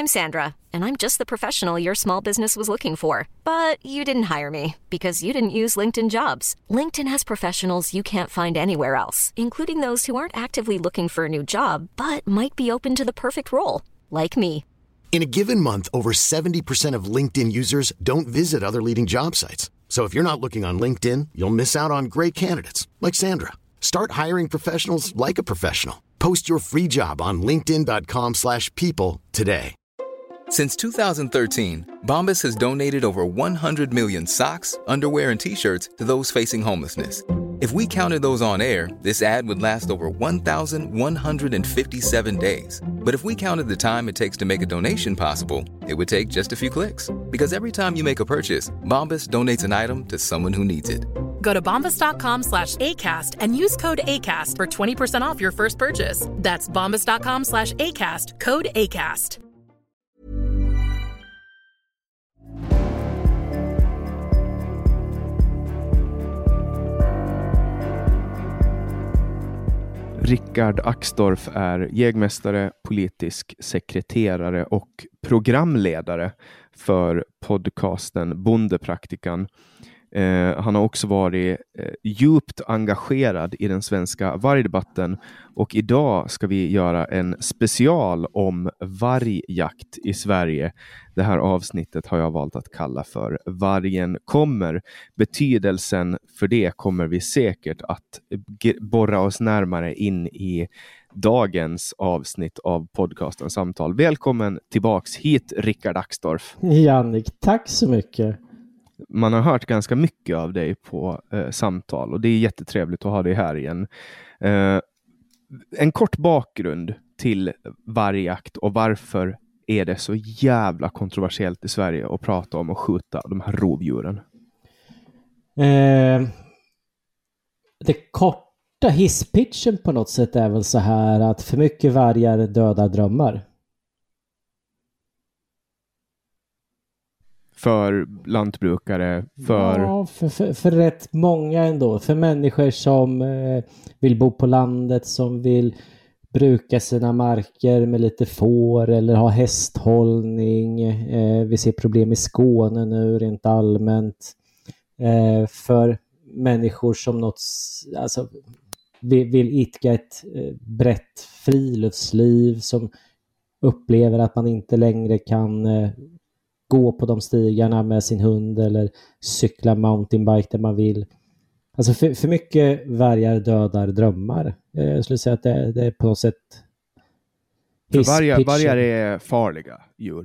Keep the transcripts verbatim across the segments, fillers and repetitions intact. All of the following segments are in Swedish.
I'm Sandra, and I'm just the professional your small business was looking for. But you didn't hire me because you didn't use LinkedIn Jobs. LinkedIn has professionals you can't find anywhere else, including those who aren't actively looking for a new job, but might be open to the perfect role, like me. In a given month, over seventy percent of LinkedIn users don't visit other leading job sites. So if you're not looking on LinkedIn, you'll miss out on great candidates like Sandra. Start hiring professionals like a professional. Post your free job on linkedin dot com slash people today. Since two thousand thirteen, Bombas has donated over one hundred million socks, underwear, and T-shirts to those facing homelessness. If we counted those on air, this ad would last over one thousand one hundred fifty-seven days. But if we counted the time it takes to make a donation possible, it would take just a few clicks. Because every time you make a purchase, Bombas donates an item to someone who needs it. Go to bombas.com slash ACAST and use code ACAST for twenty percent off your first purchase. That's bombas.com slash ACAST, code ACAST. Rickard Axdorff är jägmästare, politisk sekreterare och programledare för podcasten Bondepraktikan. Eh, han har också varit eh, djupt engagerad i den svenska vargdebatten, och idag ska vi göra en special om vargjakt i Sverige. Det här avsnittet har jag valt att kalla för Vargen kommer. Betydelsen för det kommer vi säkert att g- borra oss närmare in i dagens avsnitt av podcasten Samtal. Välkommen tillbaks hit, Rickard Axdorff. Jannik, tack så mycket. Man har hört ganska mycket av dig på eh, Samtal, och det är jättetrevligt att ha dig här igen. Eh, en kort bakgrund till vargjakt och varför är det så jävla kontroversiellt i Sverige att prata om att skjuta de här rovdjuren? Eh, det korta hisspitchen på något sätt är väl så här att för mycket vargar dödar drömmar. För lantbrukare, för... Ja, för, för, för rätt många ändå. För människor som eh, vill bo på landet, som vill bruka sina marker med lite får eller ha hästhållning. Eh, vi ser problem i Skåne nu rent allmänt. Eh, för människor som något, alltså, vill, vill idka ett eh, brett friluftsliv, som upplever att man inte längre kan... Eh, gå på de stigarna med sin hund eller cykla mountainbike där man vill. Alltså för, för mycket vargar dödar drömmar. Jag skulle säga att det, det är på något sätt... För vargar, vargar är farliga djur.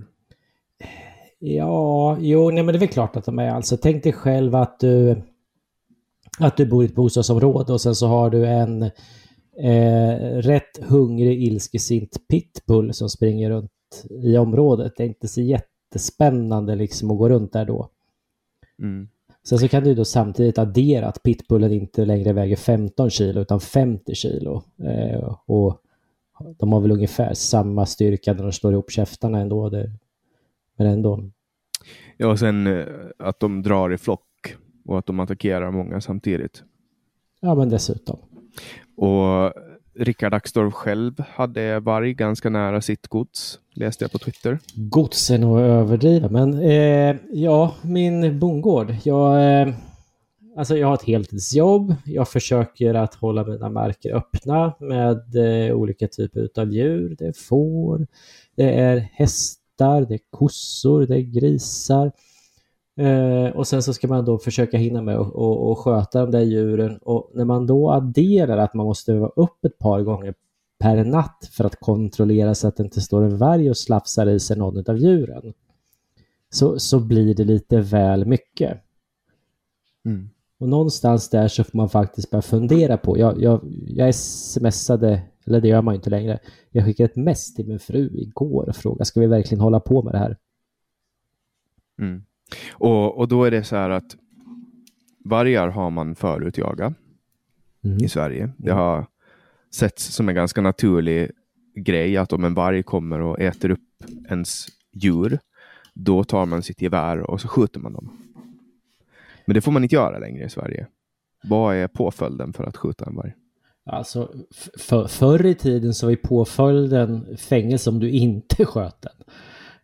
Ja, jo, nej men det är väl klart att de är. Alltså tänk dig själv att du att du bor i ett bostadsområde och sen så har du en eh, rätt hungrig, ilskesint pitbull som springer runt i området. Det är inte så jätte spännande liksom att gå runt där då. Mm. Sen så kan du då samtidigt addera att pitbullen inte längre väger femton kilo utan femtio kilo. Eh, och de har väl ungefär samma styrka när de slår ihop käftarna ändå. Det, men ändå. Ja, och sen att de drar i flock och att de attackerar många samtidigt. Ja, men dessutom. Och Rickard Axdorff själv hade varg ganska nära sitt gods, läste jag på Twitter. Godsen och överdriva, men eh, ja, min bondgård. Jag, eh, alltså jag har ett heltidsjobb. Jag försöker att hålla mina marker öppna med eh, olika typer av djur. Det är får, det är hästar, det är kossor, det är grisar. Eh, och sen så ska man då försöka hinna med och, och, och sköta de där djuren. Och när man då adderar att man måste vara upp ett par gånger per natt för att kontrollera så att det inte står en varg och slafsar i sig någon av djuren, så, så blir det lite väl mycket. Mm. Och någonstans där så får man faktiskt börja fundera på. Jag, jag, jag smsade, eller det gör man inte längre. Jag skickade ett mess till min fru igår och frågade, ska vi verkligen hålla på med det här? Mm. Och, och då är det så här att vargar har man förut jagat mm. i Sverige. Det har setts som en ganska naturlig grej att om en varg kommer och äter upp ens djur, då tar man sitt gevär och så skjuter man dem. Men det får man inte göra längre i Sverige. Vad är påföljden för att skjuta en varg? Alltså, för, förr i tiden så var ju påföljden fängelse om du inte sköt den.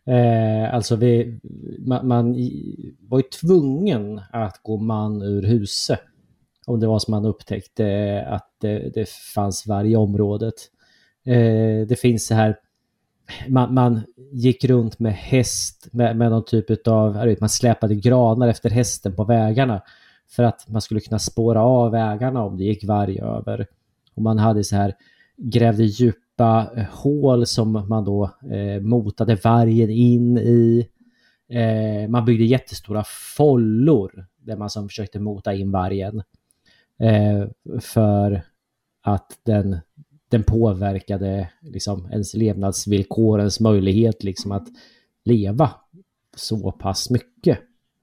Eh, alltså vi, man, man var ju tvungen att gå man ur huset om det var som man upptäckte att det, det fanns varg i området. Eh, det finns så här, man, man gick runt med häst med, med någon typ av, jag vet, man släpade granar efter hästen på vägarna för att man skulle kunna spåra av vägarna om det gick varg över. Och man hade så här, grävde djupa eh, hål som man då eh, motade vargen in i. Eh, man byggde jättestora follor där man som försökte mota in vargen. Eh, för att den, den påverkade liksom ens levnadsvillkorens möjlighet liksom att leva så pass mycket.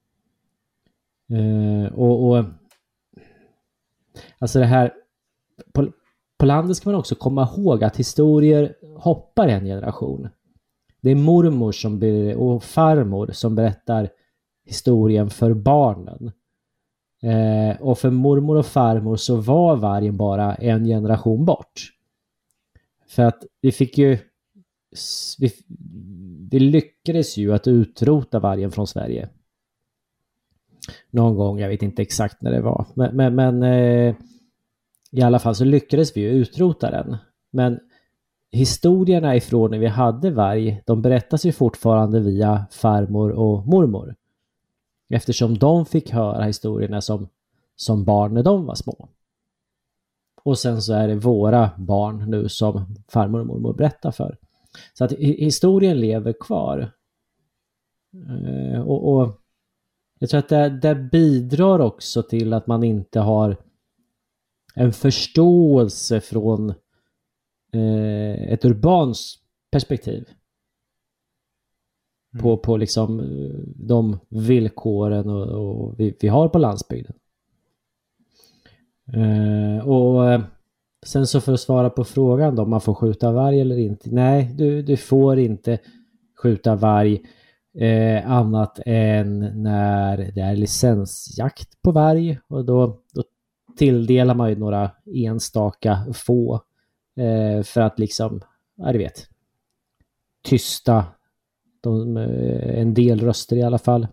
Eh, och, och alltså det här på, på landet ska man också komma ihåg att historier hoppar en generation. Det är mormor som ber, och farmor som berättar historien för barnen. Eh, och för mormor och farmor så var vargen bara en generation bort. För att vi fick ju vi, vi lyckades ju att utrota vargen från Sverige. Någon gång, jag vet inte exakt när det var. Men, men, men eh, i alla fall så lyckades vi ju utrota den. Men historierna ifrån när vi hade varg, de berättas ju fortfarande via farmor och mormor. Eftersom de fick höra historierna som, som barn när de var små. Och sen så är det våra barn nu som farmor och mormor berättar för. Så att historien lever kvar. Eh, och, och jag tror att det, det bidrar också till att man inte har en förståelse från eh, ett urbans perspektiv. Mm. På, på liksom de villkoren och, och vi, vi har på landsbygden. Eh, och sen så för att svara på frågan då, om man får skjuta varg eller inte. Nej, du, du får inte skjuta varg eh, annat än när det är licensjakt på varg. Och då, då tilldelar man ju några enstaka få eh, för att liksom, jag vet, tysta de, en del röster i alla fall.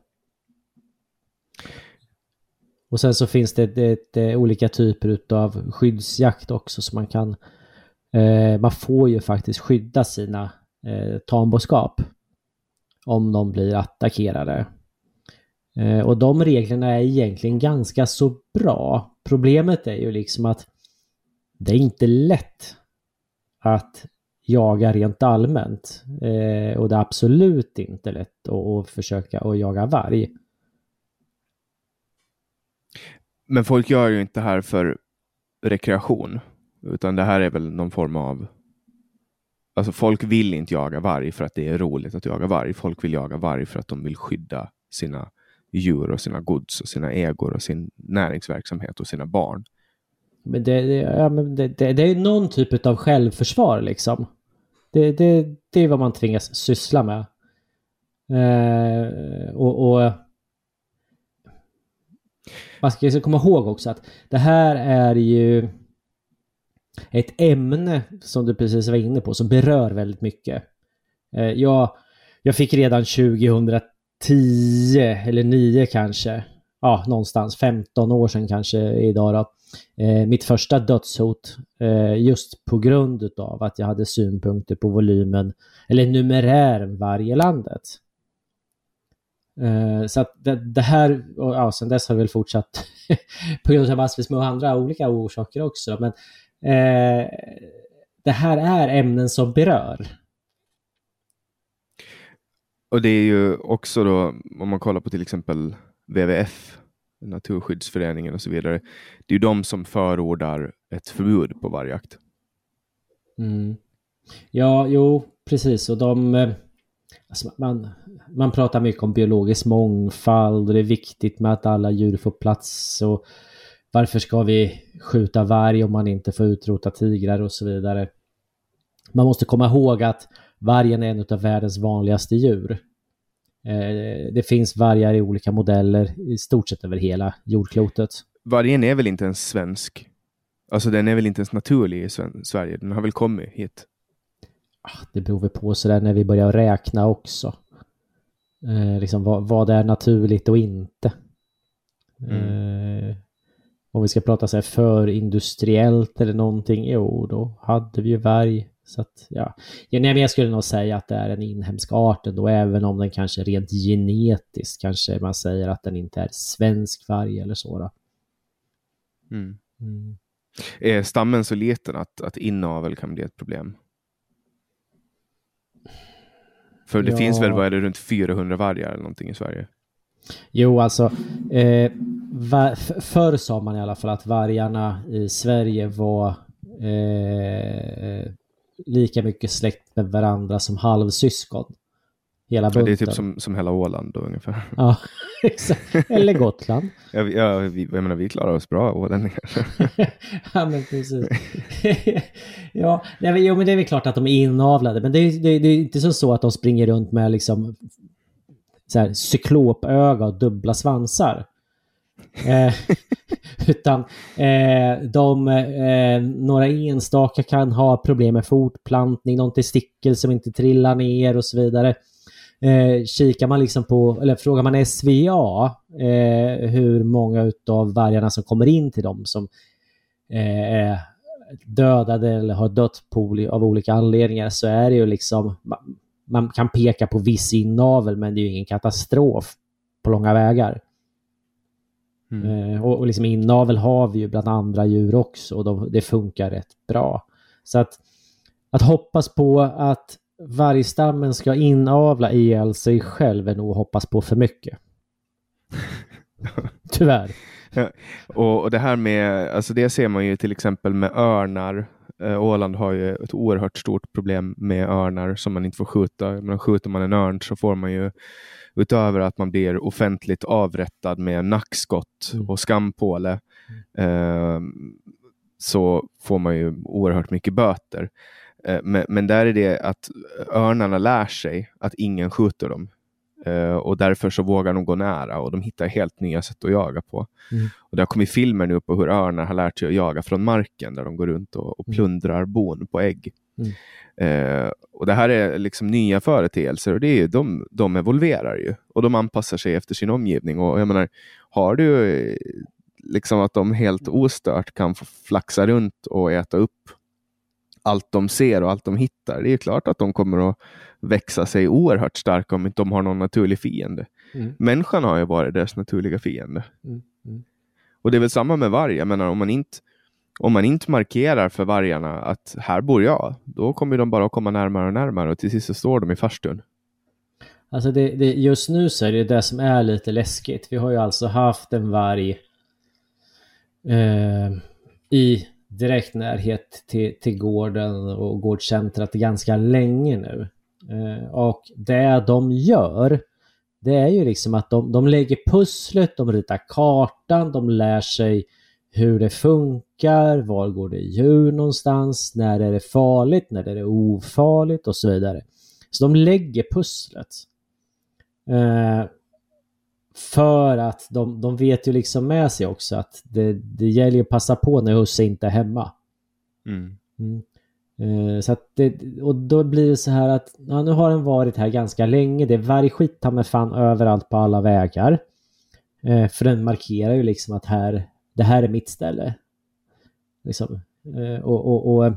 Och sen så finns det, det, det olika typer av skyddsjakt också, så man kan eh, man får ju faktiskt skydda sina eh, tamboskap om de blir attackerade. Eh, och de reglerna är egentligen ganska så bra. Problemet är ju liksom att det är inte lätt att jaga rent allmänt. Eh, och det är absolut inte lätt att, att försöka att jaga varg. Men folk gör ju inte det här för rekreation. Utan det här är väl någon form av... Alltså folk vill inte jaga varg för att det är roligt att jaga varg. Folk vill jaga varg för att de vill skydda sina djur och sina gods och sina ägor och sin näringsverksamhet och sina barn. Men det, det, ja, men det, det, det är någon typ av självförsvar liksom. Det, det, det är vad man tvingas syssla med. Eh, och, och man ska komma ihåg också att det här är ju ett ämne som du precis var inne på som berör väldigt mycket. Eh, jag, jag fick redan tjugohundratio eller nio kanske, ja någonstans femton år sedan kanske idag då, eh, mitt första dödshot eh, just på grund av att jag hade synpunkter på volymen eller numerären varje landet. Eh, så att det, det här, och ja, sen dess har vi väl fortsatt på grund av massvis med andra olika orsaker också, men eh, det här är ämnen som berör. Och det är ju också då, om man kollar på till exempel W W F, Naturskyddsföreningen och så vidare, det är ju de som förordar ett förbud på vargjakt. Mm. Ja, jo, precis. Och de, alltså man, man pratar mycket om biologisk mångfald och det är viktigt med att alla djur får plats och varför ska vi skjuta varg om man inte får utrota tigrar och så vidare. Man måste komma ihåg att vargen är en av världens vanligaste djur. Eh, det finns vargar i olika modeller i stort sett över hela jordklotet. Vargen är väl inte ens svensk? Alltså den är väl inte ens naturlig i Sverige? Den har väl kommit hit? Det beror väl på sådär när vi börjar räkna också. Eh, liksom vad, vad är naturligt och inte. Mm. Eh, om vi ska prata så här för industriellt eller någonting, jo då hade vi ju varg. Så att, ja. Ja, nej, men jag skulle nog säga att det är en inhemsk art ändå, även om den kanske rent genetiskt kanske man säger att den inte är svensk varg eller så då. Mm. Mm. Är stammen så liten att, att inavel kan bli ett problem? För det Ja. finns väl, vad är det, runt fyrahundra vargar eller någonting i Sverige? Jo, alltså eh, var, förr sa man i alla fall att vargarna i Sverige var eh, lika mycket släkt med varandra som halvsyskon. Hela bunten. Ja, det är typ som, som hela Åland då, ungefär. Ja, exakt. Eller Gotland. Ja, vi, ja, vi, jag menar, vi klarar oss bra, ålänningar. Ja, men precis. Ja, nej, men, jo, men det är väl klart att de är inavlade. Men det är, det, det är inte så, så att de springer runt med liksom så här, cyklopöga och dubbla svansar. eh, utan eh, de, eh, några enstaka kan ha problem med fortplantning, någon testikel som inte trillar ner och så vidare. Eh, kikar man liksom på, eller frågar man S V A eh, hur många utav vargarna som kommer in till dem som eh, är dödade eller har dött på, av olika anledningar, så är det ju liksom, man, man kan peka på viss inavel, men det är ju ingen katastrof på långa vägar. Mm. Eh, och, och liksom inavel har vi ju bland andra djur också, och de, det funkar rätt bra. Så att, att hoppas på att vargstammen ska inavla ihjäl sig själv är nog hoppas på för mycket. Tyvärr. Ja, och, och det här med, alltså det ser man ju till exempel med örnar. Eh, Åland har ju ett oerhört stort problem med örnar som man inte får skjuta. Men skjuter man en örn så får man ju, utöver att man blir offentligt avrättad med nackskott mm. och skampåle, eh, så får man ju oerhört mycket böter. Eh, men, men där är det att örnarna lär sig att ingen skjuter dem. Uh, och därför så vågar de gå nära, och de hittar helt nya sätt att jaga på. Mm. Och det har kommit filmer nu på hur örnar har lärt sig att jaga från marken, där de går runt och, och plundrar bon på ägg. Mm. Uh, och det här är liksom nya företeelser, och det är ju, de, de evolverar ju, och de anpassar sig efter sin omgivning. Och jag menar, har du liksom att de helt ostört kan få flaxa runt och äta upp allt de ser och allt de hittar, det är ju klart att de kommer att växa sig oerhört starka om inte de har någon naturlig fiende. Mm. Människan har ju varit deras naturliga fiende. Mm. Mm. Och det är väl samma med varg. Jag menar, om man inte om man inte markerar för vargarna att här bor jag, då kommer de bara att komma närmare och närmare, och till sist så står de i farstun. Alltså det, det, just nu så är det det som är lite läskigt. Vi har ju alltså haft en varg eh, i direkt närhet till, till gården och gårdscentrat ganska länge nu. Eh, och det de gör, det är ju liksom att de, de lägger pusslet, de ritar kartan, de lär sig hur det funkar, var går det djur någonstans, när är det farligt, när är det ofarligt och så vidare. Så de lägger pusslet. Eh, för att de, de vet ju liksom med sig också att det, det gäller att passa på när husse inte är hemma. Mm. Mm. Eh, så att det, och då blir det så här att ja, nu har den varit här ganska länge. Det är vargskit med fan överallt på alla vägar. Eh, för den markerar ju liksom att här, det här är mitt ställe. Liksom. Eh, och och, och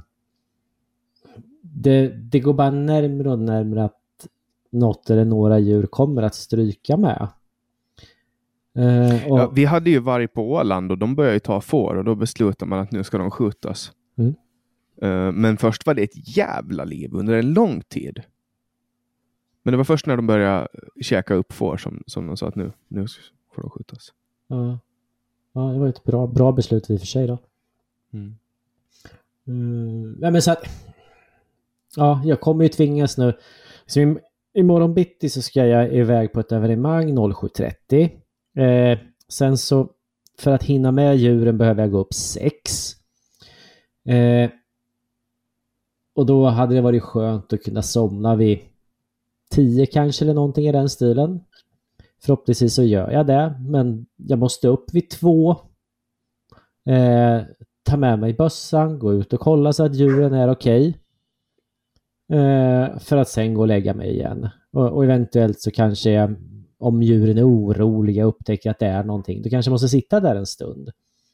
det, det går bara närmare och närmare att något eller några djur kommer att stryka med. Uh, och... ja, vi hade ju varg på Åland, och de började ju ta får, och då beslutade man att nu ska de skjutas. Mm. Uh, men först var det ett jävla liv under en lång tid. Men det var först när de började käka upp får som, som de sa att nu, nu får de skjutas. Uh, ja, det var ett bra, bra beslut i och för sig då. Mm. Mm, ja, men så att, ja, jag kommer ju tvingas nu. Så i, imorgon bitti så ska jag iväg på ett evenemang sju trettio. Eh, sen så för att hinna med djuren behöver jag gå upp sex. Eh, och då hade det varit skönt att kunna somna vid tio kanske, eller någonting i den stilen. Förhoppningsvis så gör jag det, men jag måste upp vid två. Eh, ta med mig bössan, gå ut och kolla så att djuren är okej. Eh, för att sen gå och lägga mig igen. Och, och eventuellt så kanske om djuren är oroliga och upptäcker att det är någonting, då kanske måste sitta där en stund.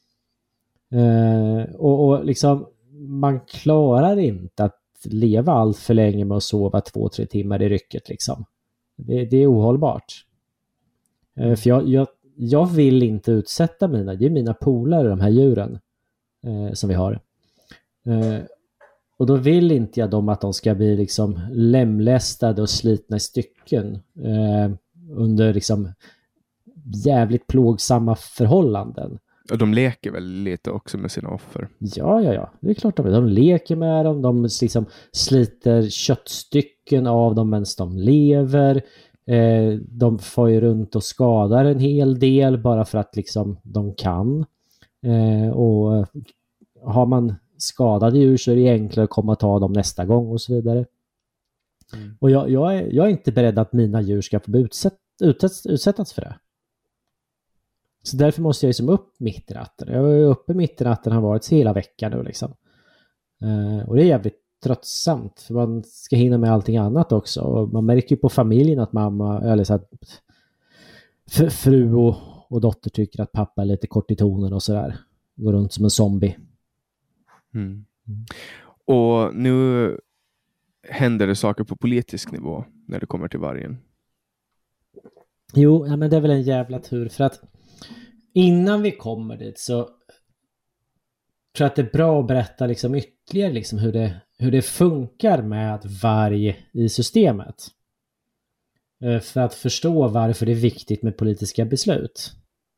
Eh, och, och liksom man klarar inte att leva allt för länge med att sova två, tre timmar i rycket liksom. Det, det är ohållbart. Eh, för jag, jag, jag vill inte utsätta mina, det är mina polare, de här djuren eh, som vi har. Eh, och då vill inte jag dem att de ska bli liksom lemlästade och slitna i stycken eh, under liksom jävligt plågsamma förhållanden. Och de leker väl lite också med sina offer? Ja, ja, ja. Det är klart de vill. De leker med dem. De liksom sliter köttstycken av dem medan de lever. Eh, de får ju runt och skadar en hel del bara för att liksom de kan. Eh, och har man skadade djur så är det enklare att komma och ta dem nästa gång och så vidare. Mm. Och jag, jag, är, jag är inte beredd att mina djur ska få utsätt, utsätt, utsättas för det. Så därför måste jag liksom upp mitt i natten. Jag är uppe mitt i natten, har varit hela veckan nu liksom. Uh, och det är jävligt tröttsamt. För man ska hinna med allting annat också. Och man märker ju på familjen att mamma, eller så att f- fru och, och dotter tycker att pappa är lite kort i tonen och sådär. Går runt som en zombie. Mm. Mm. Och nu händer det saker på politisk nivå när det kommer till vargen. Jo, ja, men det är väl en jävla tur. För att innan vi kommer dit så tror jag att det är bra att berätta liksom ytterligare liksom hur, det, hur det funkar med varg i systemet. För att förstå varför det är viktigt med politiska beslut.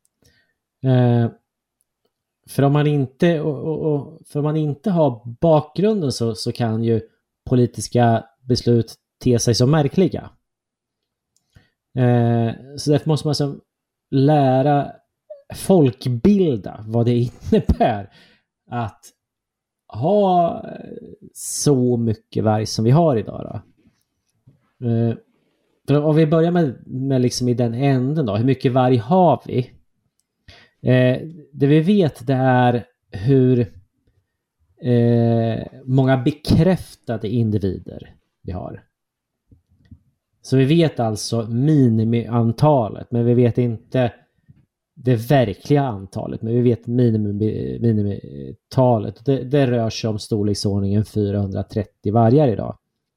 För om man inte, och, och, och, för om man inte har bakgrunden så, så kan ju politiska beslut te sig så märkliga. Så därför måste man alltså lära folkbilda vad det innebär att ha så mycket varg som vi har idag då. Eh, för om vi börjar med, med liksom i den änden då, hur mycket varg har vi? Eh, det vi vet det är hur eh, många bekräftade individer vi har. Så vi vet alltså minimiantalet, men vi vet inte det verkliga antalet, men vi vet minimum, minimitalet. Det, det rör sig om storleksordningen fyrahundratrettio vargar idag.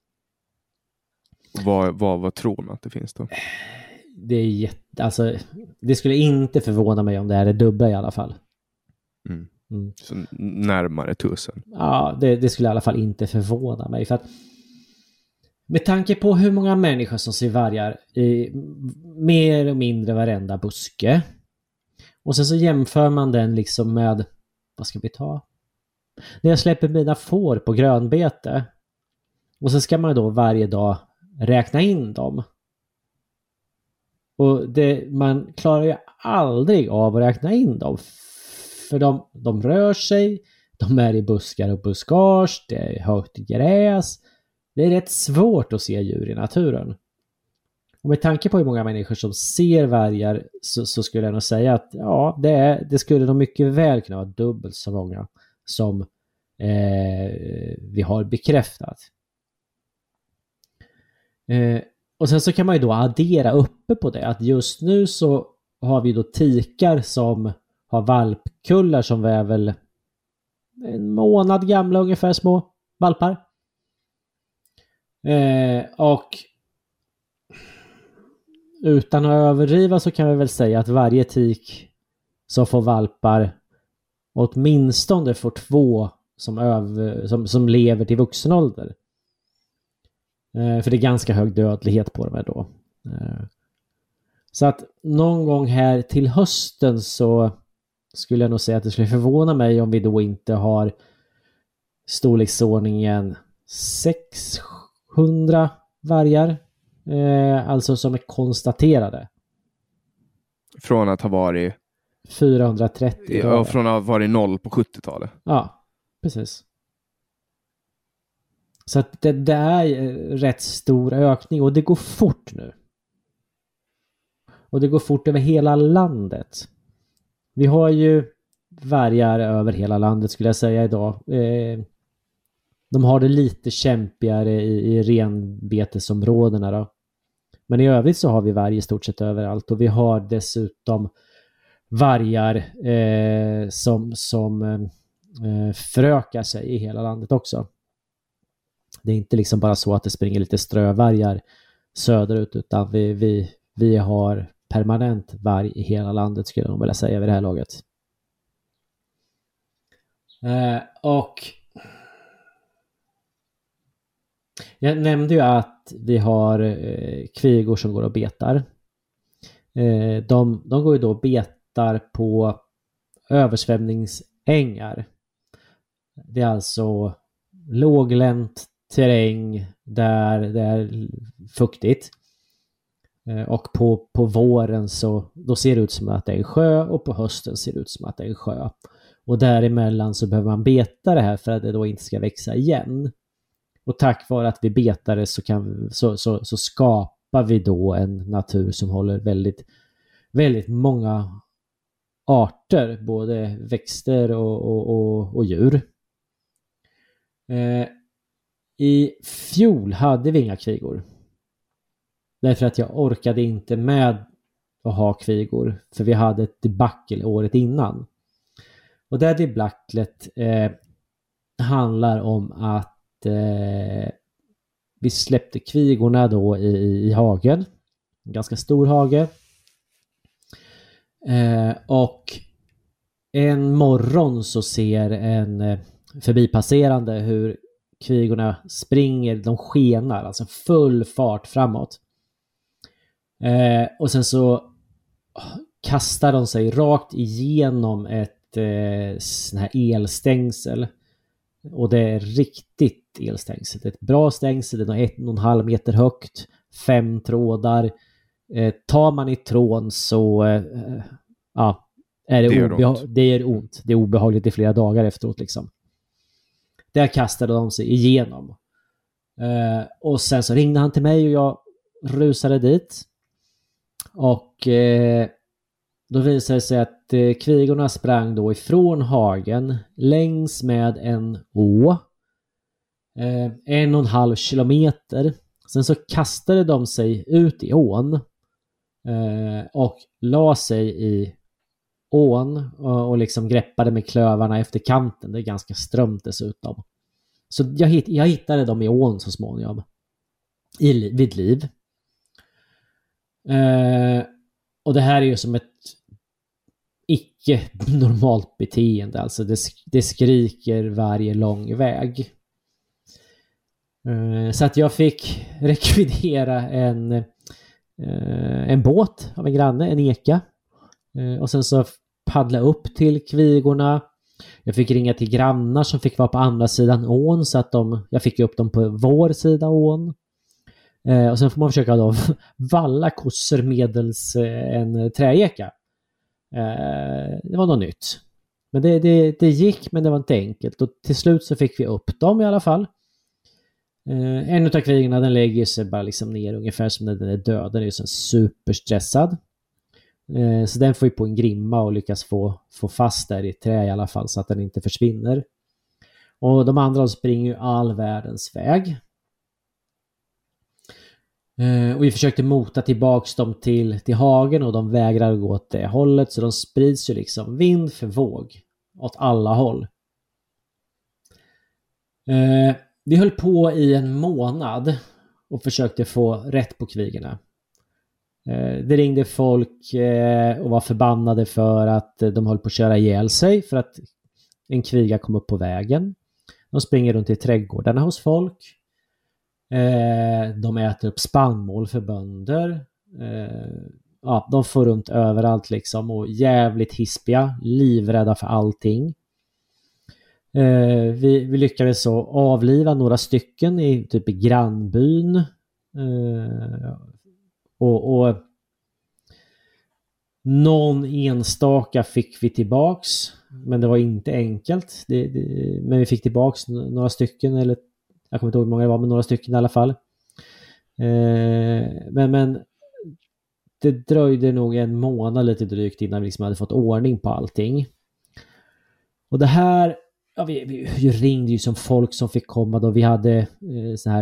Vad, vad, vad tror man att det finns då? Det är jätte, alltså, det skulle inte förvåna mig om det här är dubbla i alla fall. Mm. Mm. Så närmare tusen. Ja, det, det skulle i alla fall inte förvåna mig. För att med tanke på hur många människor som ser vargar i mer och mindre varenda buske. Och sen så jämför man den liksom med, vad ska vi ta? När jag släpper mina får på grönbete. Och så ska man då varje dag räkna in dem. Och det, man klarar ju aldrig av att räkna in dem. För de, de rör sig, de är i buskar och buskage, det är högt gräs. Det är rätt svårt att se djur i naturen. Och med tanke på hur många människor som ser vargar så, så skulle jag nog säga att ja, det, är, det skulle nog mycket väl kunna vara dubbelt så många som eh, vi har bekräftat. Eh, och sen så kan man ju då addera uppe på det att just nu så har vi då tikar som har valpkullar som är väl en månad gamla ungefär, små valpar. Eh, och utan att överdriva så kan vi väl säga att varje tik som får valpar åtminstone får två som, öv, som, som lever till vuxen ålder. Eh, för det är ganska hög dödlighet på dem här då. Eh, så att någon gång här till hösten så skulle jag nog säga att det skulle förvåna mig om vi då inte har storleksordningen sexhundra vargar. Eh, alltså som är konstaterade. Från att ha varit fyrahundratrettio. Ja, från att ha varit noll på sjuttiotalet. Ja, precis. Så att det, det är rätt stor ökning och det går fort nu. Och det går fort över hela landet. Vi har ju vargar över hela landet skulle jag säga idag. Eh, de har det lite kämpigare i, i renbetesområdena då. Men i övrigt så har vi varg i stort sett överallt, och vi har dessutom vargar eh, som, som eh, förökar sig i hela landet också. Det är inte liksom bara så att det springer lite strövargar söderut, utan vi, vi, vi har permanent varg i hela landet, skulle jag nog vilja säga vid det här laget. Eh, och jag nämnde ju att vi har eh, kvigor som går och betar. Eh, de, de går ju då och betar på översvämningsängar. Det är alltså låglänt terräng där det är fuktigt. Eh, och på, på våren så då ser det ut som att det är en sjö, och på hösten ser det ut som att det är en sjö. Och däremellan så behöver man beta det här för att det då inte ska växa igen. Och tack vare att vi betar det så, kan, så, så, så skapar vi då en natur som håller väldigt, väldigt många arter, både växter och, och, och, och djur. Eh, I fjol hade vi inga kvigor. Därför att jag orkade inte med att ha kvigor, för vi hade ett debacle året innan. Och det debaclet eh, handlar om att Eh, vi släppte kvigorna då i, i hagen, en ganska stor hage, eh, och en morgon så ser en eh, förbipasserande hur kvigorna springer, de skenar, alltså full fart framåt, eh, och sen så kastar de sig rakt igenom ett eh, sån här elstängsel. Och det är riktigt elstängsel. Det är ett bra stängsel. Det är ett och en halv meter högt. Fem trådar. Eh, tar man i trån så eh, ja, är det, det, obeha- det är ont. Det är obehagligt i flera dagar efteråt liksom. Där kastade de sig igenom. Eh, och sen så ringde han till mig och jag rusade dit. Och eh, då visade det sig att eh, kvigorna sprang då ifrån hagen längs med en å. Eh, en och en halv kilometer. Sen så kastade de sig ut i ån. Eh, och la sig i ån. Och, och liksom greppade med klövarna efter kanten. Det är ganska strömt dessutom. Så jag, hitt, jag hittade dem i ån så småningom. I, vid liv. Eh, och det här är ju som ett icke normalt beteende, alltså det, det skriker varje lång väg. Uh, så att jag fick rekvidera en uh, en båt av en granne, en eka, uh, och sen så paddla upp till kvigorna. Jag fick ringa till grannar som fick vara på andra sidan ån, så att de, jag fick upp dem på vår sida ån. Uh, och sen får man försöka då valla kossor medels uh, en träeka. Det var något nytt. Men det, det, det gick, men det var inte enkelt. Och till slut så fick vi upp dem i alla fall. En av kvigorna, den lägger sig bara liksom ner ungefär som när den är död. Den är ju så superstressad. Så den får ju på en grimma och lyckas få, få fast där i trä i alla fall, så att den inte försvinner. Och de andra springer ju all världens väg. Uh, och vi försökte mota tillbaks dem till, till hagen, och de vägrar gå åt det hållet, så de sprids ju liksom vind för våg åt alla håll. Uh, vi höll på i en månad och försökte få rätt på kvigorna. Uh, det ringde folk uh, och var förbannade för att uh, de höll på att köra ihjäl sig för att en kviga kom upp på vägen. De springer runt i trädgårdarna hos folk. De äter upp spannmål för bönder. Ja, de får runt överallt liksom, och jävligt hispiga, livrädda för allting. Vi, vi lyckades så avliva några stycken i typ i grannbyn. Och, och någon enstaka fick vi tillbaks, men det var inte enkelt. Det, det, men vi fick tillbaks några stycken, eller jag kommer inte ihåg hur många det var, men några stycken i alla fall. Eh, men, men det dröjde nog en månad lite drygt innan vi liksom hade fått ordning på allting. Och det här, ja, vi, vi ringde ju som folk som fick komma då. Vi hade eh, så här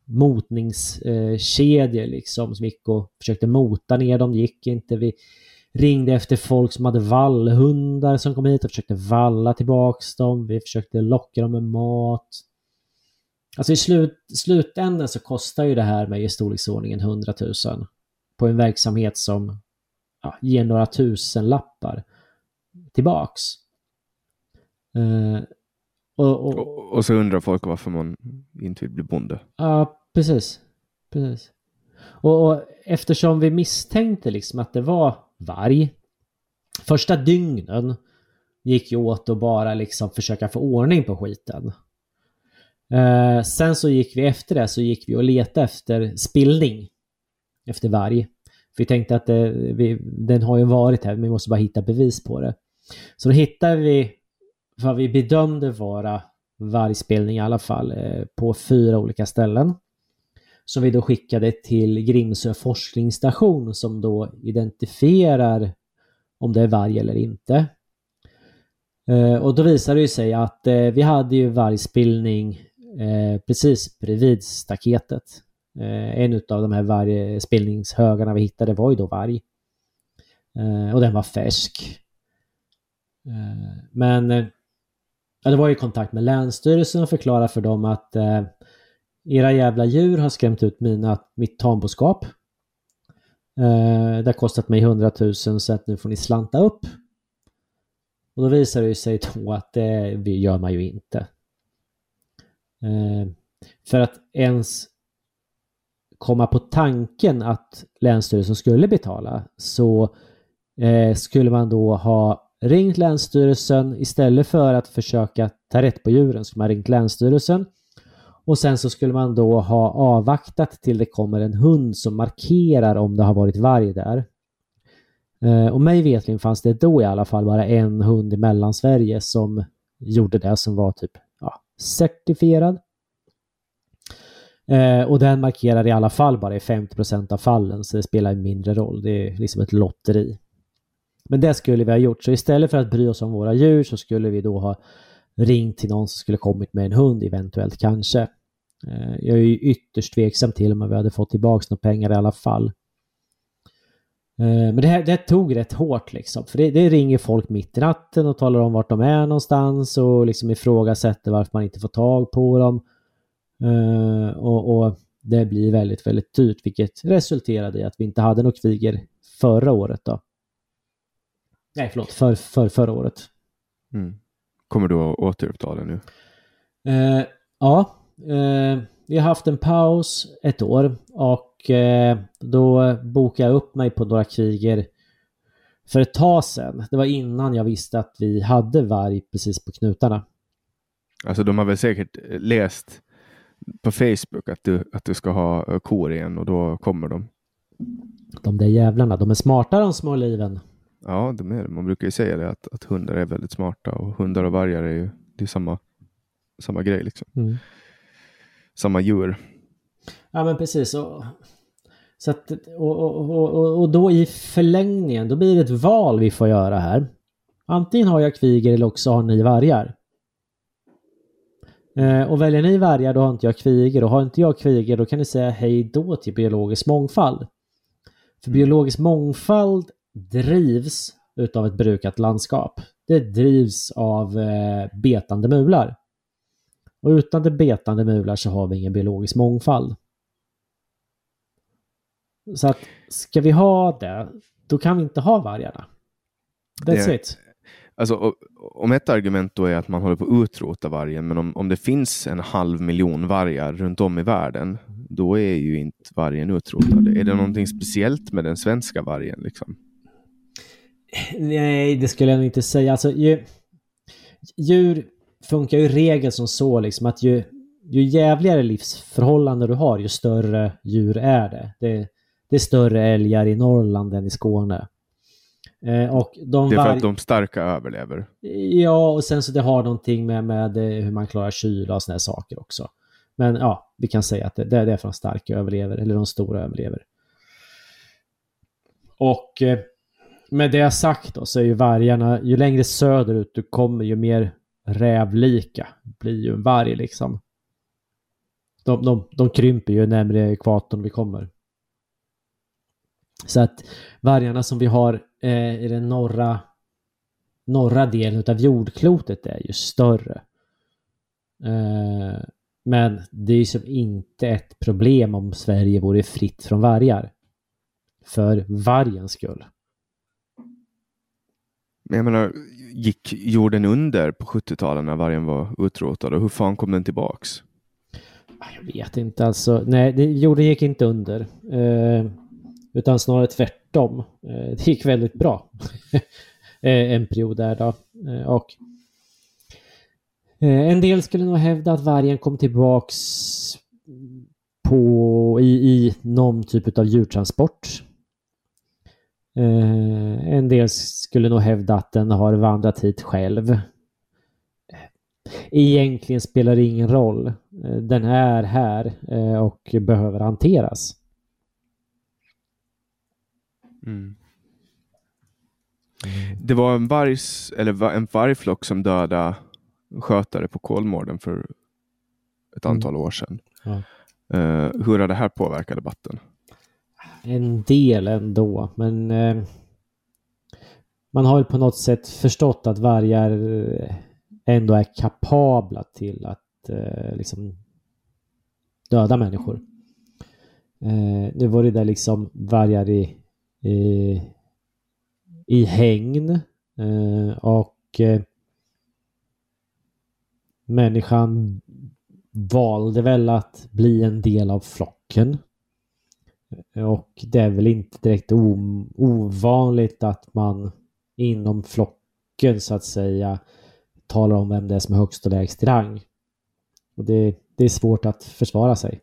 motningskedjor liksom, som gick och försökte mota ner dem. Det gick inte. Vi ringde efter folk som hade vallhundar som kom hit och försökte valla tillbaks dem. Vi försökte locka dem med mat. Alltså i slut, slutändan så kostar ju det här med i storleksordningen hundratusen på en verksamhet som ja, ger några tusen lappar tillbaks. Uh, och, och, och, och så undrar folk varför man inte vill bli bonde. Ja, precis. precis. Och, och eftersom vi misstänkte liksom att det var varg, första dygnen gick ju åt att bara liksom försöka få ordning på skiten. Uh, sen så gick vi efter det så gick vi och letade efter spillning efter varg. För vi tänkte att det, vi, den har ju varit här, men vi måste bara hitta bevis på det. Så då hittade vi vad vi bedömde vara vargspillning i alla fall eh, på fyra olika ställen. Som vi då skickade till Grimsö forskningsstation som då identifierar om det är varg eller inte. Eh, och då visade det sig att eh, vi hade ju vargspillning eh, precis bredvid staketet. Eh, en av de här vargspillningshögarna vi hittade var ju då varg. Eh, och den var färsk. Eh, men eh, ja, det var ju kontakt med länsstyrelsen och förklara för dem att eh, era jävla djur har skrämt ut mina, mitt tamboskap. Eh, det har kostat mig hundratusen så att nu får ni slanta upp. Och då visar det sig då att det eh, gör man ju inte. Eh, för att ens komma på tanken att länsstyrelsen skulle betala så eh, skulle man då ha ringt länsstyrelsen istället för att försöka ta rätt på djuren. Så man ringt länsstyrelsen och sen så skulle man då ha avvaktat till det kommer en hund som markerar om det har varit varg där. Eh, och mig vetligen fanns det då i alla fall bara en hund i Mellansverige som gjorde det, som var typ ja, certifierad. Eh, och den markerar i alla fall bara i femtio procent av fallen, så det spelar en mindre roll. Det är liksom ett lotteri. Men det skulle vi ha gjort. Så istället för att bry oss om våra djur så skulle vi då ha ringt till någon som skulle kommit med en hund eventuellt kanske. Eh, jag är ju ytterst tveksam till om vi hade fått tillbaka några pengar i alla fall. Eh, men det här det tog rätt hårt liksom. För det, det ringer folk mitt i natten och talar om vart de är någonstans och liksom ifrågasätter varför man inte får tag på dem. Uh, och, och det blir väldigt, väldigt dyrt, vilket resulterade i att vi inte hade något kviger förra året då. Nej, förlåt, för, för förra året. Mm. Kommer du att återuppta det nu? Uh, ja, uh, vi har haft en paus ett år och uh, då bokade jag upp mig på några kviger för ett tag sedan. Det var innan jag visste att vi hade varg precis på knutarna. Alltså de har väl säkert läst på Facebook att du, att du ska ha kor igen och då kommer de. De där jävlarna, de är smarta de små liven. Ja, de är, man brukar ju säga det att, att hundar är väldigt smarta och hundar och vargar är ju det är samma, samma grej liksom. Mm. Samma djur. Ja men precis. Och, så att, och, och, och, och då i förlängningen då blir det ett val vi får göra här. Antingen har jag kviger eller också har ni vargar. Och väljer ni vargar då har inte jag kviger, och har inte jag kviger då kan ni säga hej då till biologisk mångfald. För biologisk mångfald drivs utav ett brukat landskap. Det drivs av eh, betande mular. Och utan det betande mular så har vi ingen biologisk mångfald. Så att ska vi ha det, då kan vi inte ha vargarna. That's det... it. Alltså, om ett argument då är att man håller på att utrota vargen, men om, om det finns en halv miljon vargar runt om i världen, då är ju inte vargen utrotad. Är det någonting speciellt med den svenska vargen liksom? Nej, det skulle jag inte säga. Alltså, ju, djur funkar ju i regel som så liksom, att ju, ju jävligare livsförhållanden du har, ju större djur är det. Det, det är större älgar i Norrland än i Skåne. Eh, och de det är för var... att de starka överlever. Ja, och sen så det har någonting med, med hur man klarar kyla och såna här saker också. Men ja, vi kan säga att det, det är för de starka överlever, eller de stora överlever. Och eh, med det sagt då, så är ju vargarna, ju längre söderut du kommer, ju mer rävlika blir ju en varg liksom. de, de, de krymper ju närmare ekvatorn vi kommer. Så att vargarna som vi har eh, i den norra norra delen av jordklotet är ju större. Eh, men det är ju som inte ett problem om Sverige vore fritt från vargar. För vargens skull. Jag menar, gick jorden under på sjuttiotalet när vargen var utrotad? Och hur fan kom den tillbaks? Jag vet inte alltså. Nej, det, jorden gick inte under. Eh, utan snarare tvärtom. Eh, det gick väldigt bra. en period där då. Eh, och eh, en del skulle nog hävda att vargen kom tillbaks på, i, i någon typ av djurtransport. Eh, en del skulle nog hävda att den har vandrat hit själv. Egentligen spelar det ingen roll. Eh, den är här eh, och behöver hanteras. Mm. Det var en vargs, eller en vargflock som dödade skötare på Kolmården för ett antal mm. år sedan. Ja. Uh, hur har det här påverkat debatten? En del ändå, men uh, man har ju på något sätt förstått att vargar ändå är kapabla till att uh, liksom döda människor. Uh, nu var det där liksom vargar i, i i hägn eh, och eh, människan valde väl att bli en del av flocken. Och det är väl inte direkt o- ovanligt att man inom flocken så att säga talar om vem det är som är högst och lägst i rang. Och det, det är svårt att försvara sig.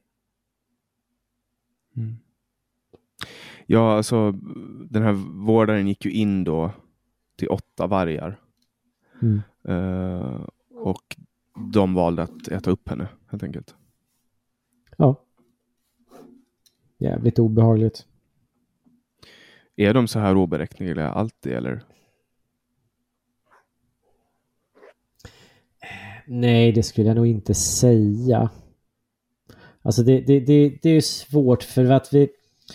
Mm. Ja, alltså den här vårdaren gick ju in då till åtta vargar. Mm. Uh, och de valde att äta upp henne, helt enkelt. Ja. Jävligt obehagligt. Är de så här oberäkneliga alltid, eller? Nej, det skulle jag nog inte säga. Alltså det, det, det, det är svårt för att vi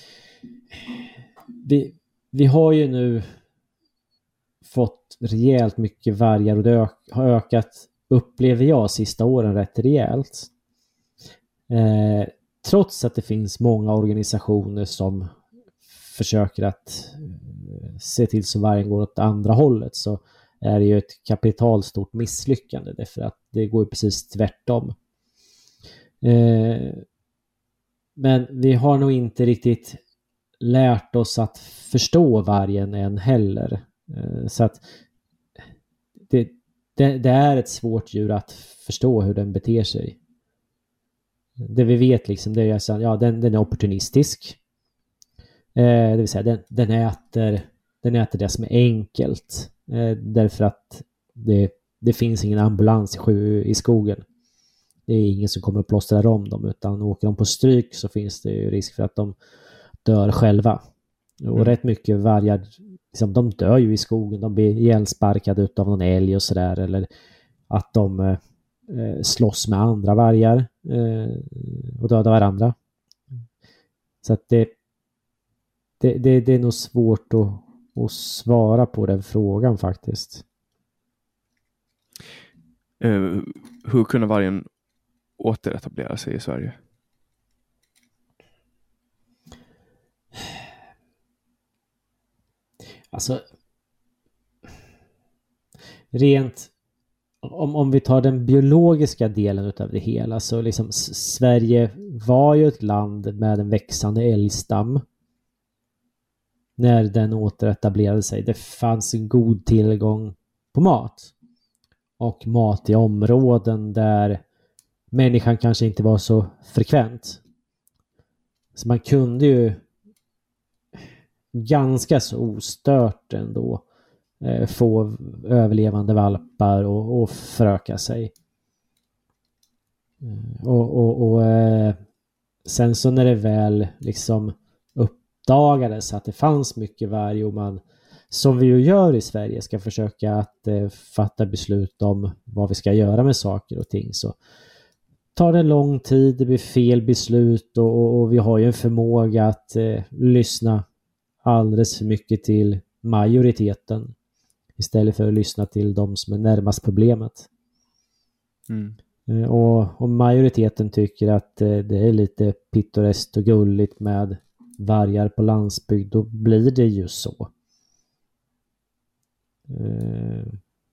Vi, vi har ju nu fått rejält mycket vargar och det ök, har ökat, upplever jag, sista åren rätt rejält. Eh, trots att det finns många organisationer som försöker att eh, se till så vargen går åt andra hållet, så är det ju ett kapitalstort misslyckande därför att det går precis tvärtom. Eh, men vi har nog inte riktigt lärt oss att förstå vargen än heller. Så att det, det, det är ett svårt djur att förstå hur den beter sig. Det vi vet liksom, det är att ja, den, den är opportunistisk. Eh, det vill säga den, den, äter, den äter det som är enkelt. Eh, därför att det, det finns ingen ambulans i, sju, i skogen. Det är ingen som kommer att plåstra om dem, utan åker de på stryk så finns det ju risk för att de dör själva. Och mm. rätt mycket vargar liksom, de dör ju i skogen. De blir ihjälsparkade utav någon älg och sådär. Eller att de eh, slåss med andra vargar eh, och dödar varandra. Så att det, det, det, det är nog svårt att, att svara på den frågan faktiskt. Uh, hur kunde vargen återetablera sig i Sverige? Alltså rent om, om vi tar den biologiska delen utav det hela, så liksom Sverige var ju ett land med en växande älgstam när den återetablerade sig. Det fanns en god tillgång på mat och mat i områden där människan kanske inte var så frekvent. Så man kunde ju ganska så ostört ändå eh, få överlevande valpar och, och föröka sig. Och, och, och eh, sen så när det väl liksom uppdagades att det fanns mycket varg och man, som vi ju gör i Sverige, ska försöka att eh, fatta beslut om vad vi ska göra med saker och ting, så tar det lång tid, det blir fel beslut och, och, och vi har ju en förmåga att eh, lyssna alldeles för mycket till majoriteten istället för att lyssna till de som är närmast problemet. Mm. Eh, och om majoriteten tycker att eh, det är lite pittoreskt och gulligt med vargar på landsbygd, då blir det ju så. Eh.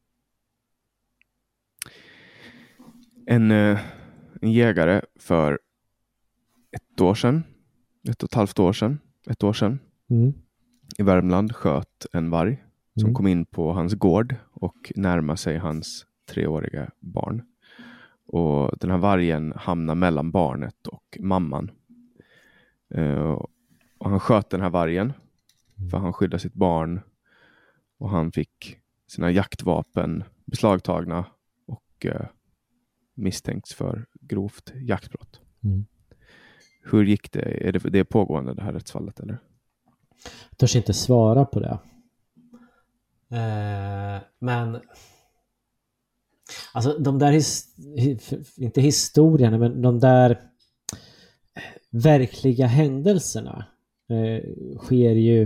En, eh, en jägare för ett år sedan, ett och ett halvt år sedan, ett år sedan Mm. i Värmland sköt en varg som Mm. kom in på hans gård och närmade sig hans treåriga barn. Och den här vargen hamnar mellan barnet och mamman. Uh, och han sköt den här vargen för han skyddade sitt barn och han fick sina jaktvapen beslagtagna och uh, misstänkts för grovt jaktbrott. Mm. Hur gick det? Är det, det är pågående det här rättsfallet eller? Jag törs inte svara på det. Eh, men alltså de där his, inte historierna, men de där verkliga händelserna eh, sker ju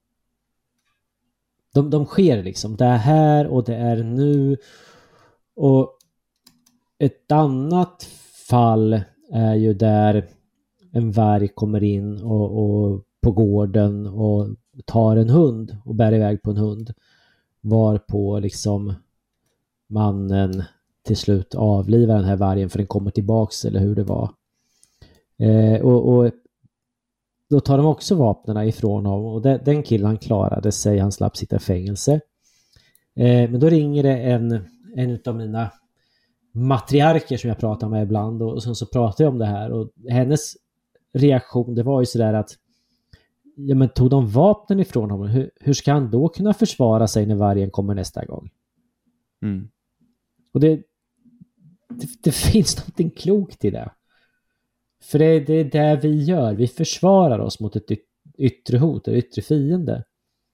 de, de sker liksom. Det är här och det är nu. Och ett annat fall är ju där en varg kommer in och, och på gården och tar en hund och bär iväg på en hund. Varpå liksom mannen till slut avlivar den här vargen för den kommer tillbaks eller hur det var. Eh, och, och då tar de också vapnena ifrån honom och de, den killen klarade sig, han slapp sitta i fängelse. Eh, men då ringer det en, en av mina matriarker som jag pratar med ibland och, och sen så pratar jag om det här och hennes reaktion det var ju sådär att ja men tog de vapnen ifrån honom, hur, hur ska han då kunna försvara sig när vargen kommer nästa gång? Mm. Och det, det det finns någonting klokt i det. För det, det är det vi gör, vi försvarar oss mot ett yttre hot, ett yttre fiende.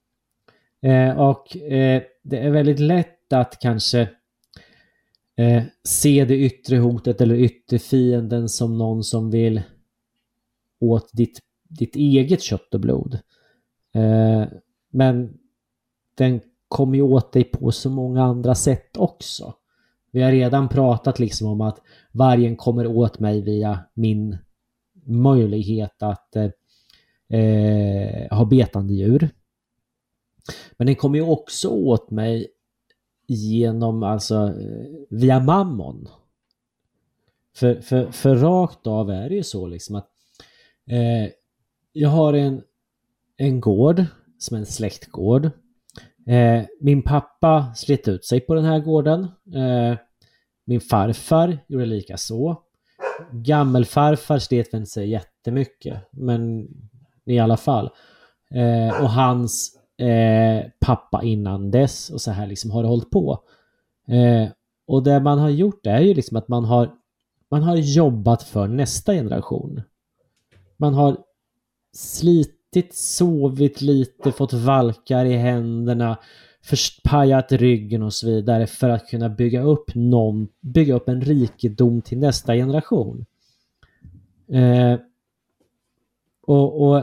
Eh, och eh, det är väldigt lätt att kanske eh, se det yttre hotet eller yttre fienden som någon som vill åt ditt ditt eget kött och blod. Eh, men den kommer ju åt dig på så många andra sätt också. Vi har redan pratat liksom om att vargen kommer åt mig via min möjlighet att eh, ha betande djur. Men den kommer ju också åt mig genom alltså via mammon. För, för, för rakt av är det ju så liksom att eh, jag har en, en gård som är en släktgård. Eh, min pappa slet ut sig på den här gården. Eh, min farfar gjorde lika så. Gammelfarfar slet väl sig jättemycket. Men i alla fall. Eh, och hans eh, pappa innan dess. Och så här liksom har det hållit på. Eh, och det man har gjort är ju liksom att man har, man har jobbat för nästa generation. Man har slitit, sovit lite, fått valkar i händerna, förpajat ryggen och så vidare för att kunna bygga upp någon, bygga upp en rikedom till nästa generation. Eh, och, och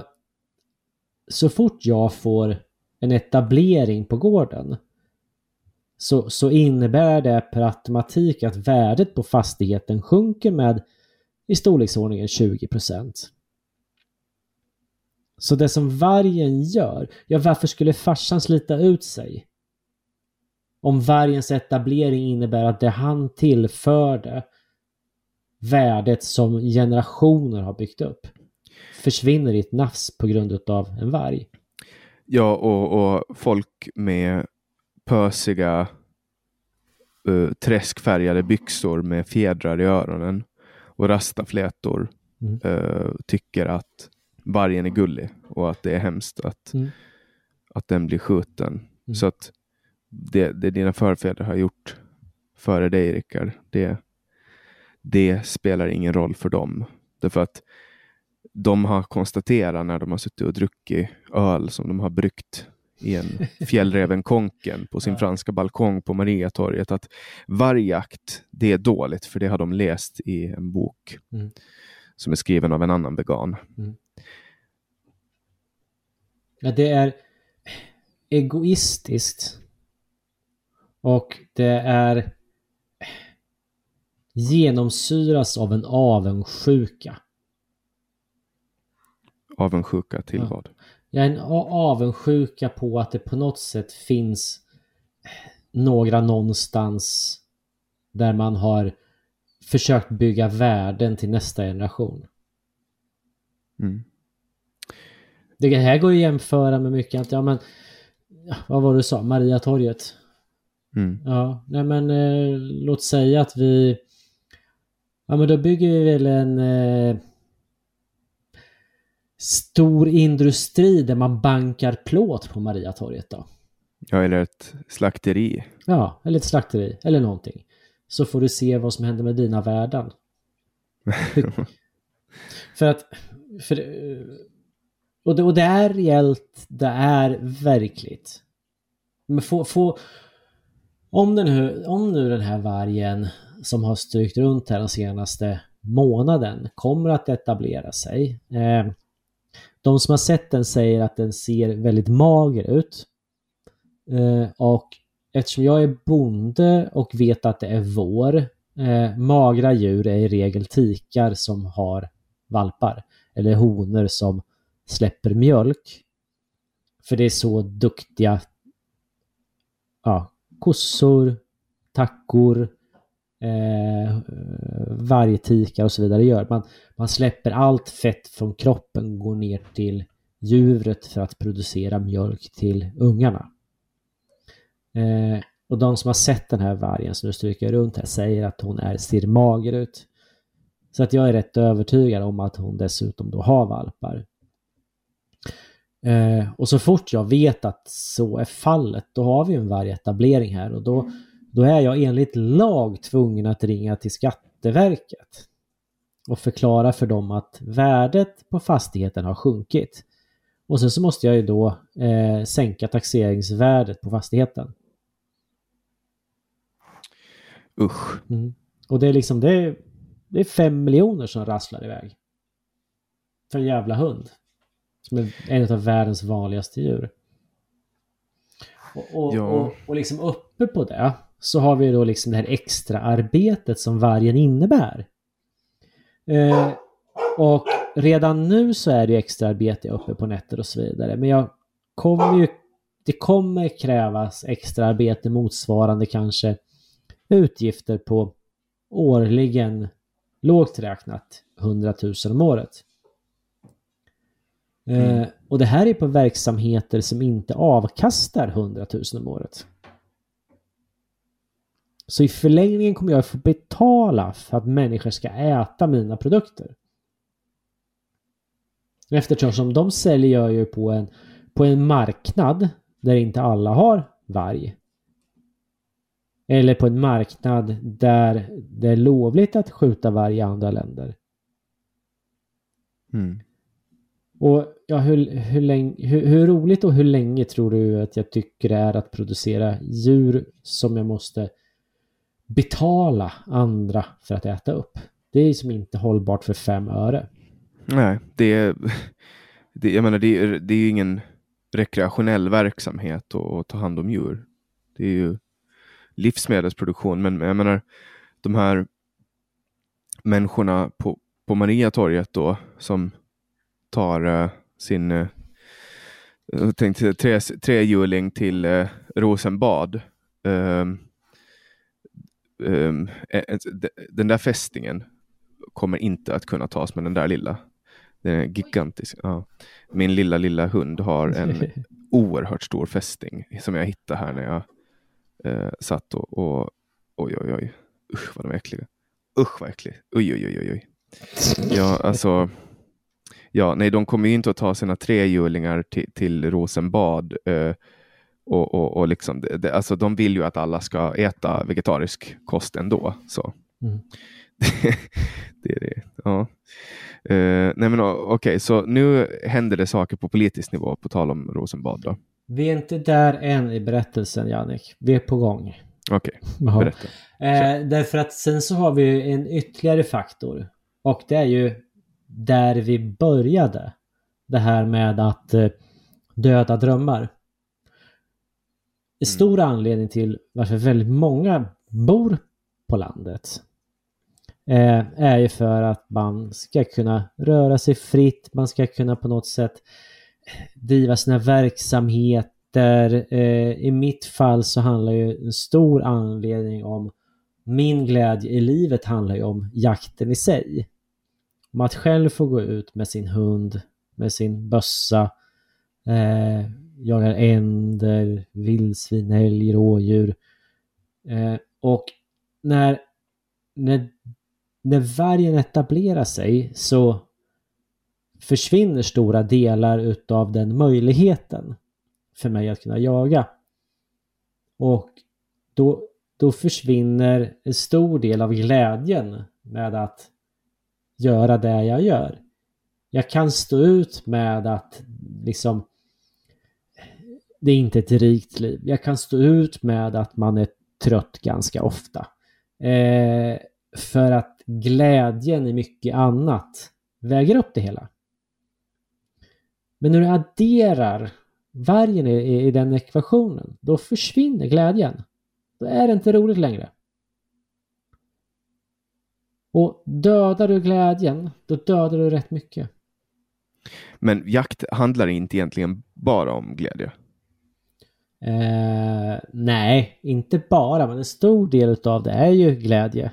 så fort jag får en etablering på gården så, så innebär det per automatik att värdet på fastigheten sjunker med i storleksordningen tjugo procent. Så det som vargen gör, ja varför skulle farsan slita ut sig? Om vargens etablering innebär att det han tillförde värdet som generationer har byggt upp försvinner i ett nafs på grund av en varg. Ja, och, och folk med pösiga uh, träskfärgade byxor med fjädrar i öronen och rastaflätor mm. uh, tycker att vargen är gullig och att det är hemskt att, mm. att den blir skjuten. Mm. Så att det, det dina förfäder har gjort före dig, Rickard, det, det spelar ingen roll för dem. Därför att de har konstaterat när de har suttit och druckit öl som de har bryggt i en Fjällrävenkonken på sin ja. franska balkong på Mariatorget att vargjakt, det är dåligt, för det har de läst i en bok mm. som är skriven av en annan vegan. Mm. Ja, det är egoistiskt och det är genomsyras av en avundsjuka. Avundsjuka till ja. vad? Ja, en avundsjuka på att det på något sätt finns några någonstans där man har försökt bygga värden till nästa generation. Mm. Det här går ju att jämföra med mycket att, ja men, vad var det du sa? Mariatorget. Mm. Ja, nej men eh, låt säga att vi, ja men då bygger vi väl en eh, stor industri där man bankar plåt på Mariatorget då. Ja, eller ett slakteri. Ja, eller ett slakteri, eller någonting. Så får du se vad som händer med dina värden. För att, för, och, det, och det är reellt, det är verkligt. Men få, få, om, den här, om nu den här vargen som har strykt runt här den senaste månaden kommer att etablera sig. Eh, de som har sett den säger att den ser väldigt mager ut. Eh, och eftersom jag är bonde och vet att det är vår, eh, magra djur är i regel tikar som har valpar. Eller honor som släpper mjölk. För det är så duktiga ja, kossor, tackor, eh, vargtikar och så vidare gör. Man, man släpper allt fett från kroppen, går ner till djuret för att producera mjölk till ungarna. Eh, och de som har sett den här vargen som nu stryker runt här säger att hon är, ser mager ut. Så att jag är rätt övertygad om att hon dessutom då har valpar. Eh, och så fort jag vet att så är fallet, då har vi en vargetablering här. Och då, då är jag enligt lag tvungen att ringa till Skatteverket och förklara för dem att värdet på fastigheten har sjunkit. Och sen så måste jag ju då eh, sänka taxeringsvärdet på fastigheten. Usch. Mm. Och det är liksom det är, det är fem miljoner som rasslar iväg. För en jävla hund. Som är en av världens vanligaste djur. Och, och, ja. och, och liksom uppe på det så har vi då liksom det här extra arbetet som vargen innebär. Eh, och redan nu så är det extra arbete uppe på nätter och så vidare. Men jag kommer ju, det kommer krävas extra arbete motsvarande kanske utgifter på årligen lågt räknat hundratusen om året. Mm. Eh, och det här är på verksamheter som inte avkastar hundratusen om året. Så i förlängningen kommer jag få betala för att människor ska äta mina produkter. Eftersom de säljer ju på en, på en marknad där inte alla har varg. Eller på en marknad där det är lovligt att skjuta varg i andra länder. Mm. Och ja, hur, hur, länge, hur, hur roligt och hur länge tror du att jag tycker det är att producera djur som jag måste betala andra för att äta upp? Det är som inte hållbart för fem öre. Nej, det är, det, jag menar, det är, det är ingen rekreationell verksamhet att, att ta hand om djur. Det är ju livsmedelsproduktion, men jag menar de här människorna på, på Mariatorget då som tar uh, sin uh, jag tänkte, tre, trehjuling till uh, Rosenbad. Um, um, den där fästingen kommer inte att kunna tas med den där lilla. Den är gigantisk. Ja. Min lilla, lilla hund har en oerhört stor fästing som jag hittade här när jag uh, satt och, och oj, oj, oj. Usch vad de är äckliga. Usch vad äcklig. Oj, oj, oj, oj. Ja, alltså ja, nej, de kommer ju inte att ta sina trehjulingar till, till Rosenbad uh, och, och, och liksom det, det, alltså de vill ju att alla ska äta vegetarisk kost ändå, så mm. det är det, ja. Uh, nej men okej, okay, så nu händer det saker på politisk nivå på tal om Rosenbad då. Vi är inte där än i berättelsen, Jannik. Vi är på gång. Okej, okay. Berätta. Eh, därför att sen så har vi en ytterligare faktor. Och det är ju där vi började. Det här med att eh, döda drömmar. En stor mm. anledning till varför väldigt många bor på landet eh, är ju för att man ska kunna röra sig fritt. Man ska kunna på något sätt driva sina verksamheter. Eh, I mitt fall så handlar ju en stor anledning om min glädje i livet handlar ju om jakten i sig. Om att själv få gå ut med sin hund, med sin bössa, eh, jagar änder, vildsvin, älg, rådjur. Eh, och när, när, när vargen etablerar sig så försvinner stora delar utav den möjligheten för mig att kunna jaga. Och då, då försvinner en stor del av glädjen med att göra det jag gör. Jag kan stå ut med att liksom det är inte ett rikt liv. Jag kan stå ut med att man är trött ganska ofta. Eh, för att glädjen i mycket annat väger upp det hela. Men när du adderar vargen i, i den ekvationen, då försvinner glädjen. Då är det inte roligt längre. Och dödar du glädjen, då dödar du rätt mycket. Men jakt handlar inte egentligen bara om glädje? Eh, nej, inte bara. Men en stor del av det är ju glädje.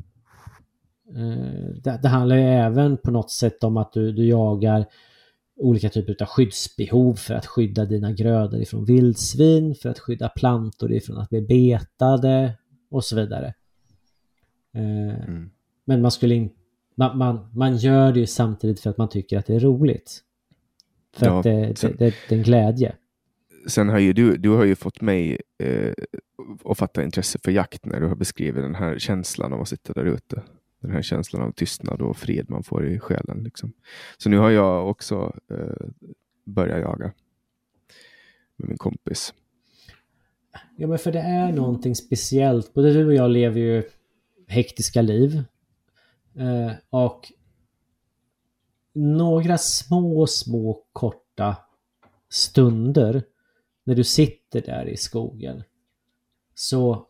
Eh, det, det handlar ju även på något sätt om att du, du jagar olika typer av skyddsbehov för att skydda dina grödor ifrån vildsvin, för att skydda plantor ifrån att bli betade och så vidare. Eh, mm. Men man skulle inte man, man, man gör det ju samtidigt för att man tycker att det är roligt. För ja, att det, sen, det, det, det är en glädje. Sen har ju du, du har ju fått mig eh, att fatta intresse för jakt när du har beskrivit den här känslan av att sitta där ute. Den här känslan av tystnad och fred man får i själen. Liksom. Så nu har jag också eh, börjat jaga med min kompis. Ja, men för det är någonting speciellt. Både du och jag lever ju hektiska liv. Eh, och några små, små korta stunder när du sitter där i skogen så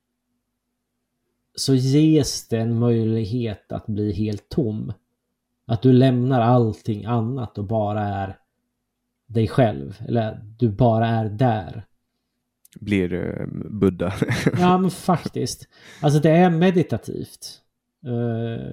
så ges det en möjlighet att bli helt tom. Att du lämnar allting annat och bara är dig själv. Eller du bara är där. Blir uh, Buddha. Ja, men faktiskt. Alltså det är meditativt. Uh,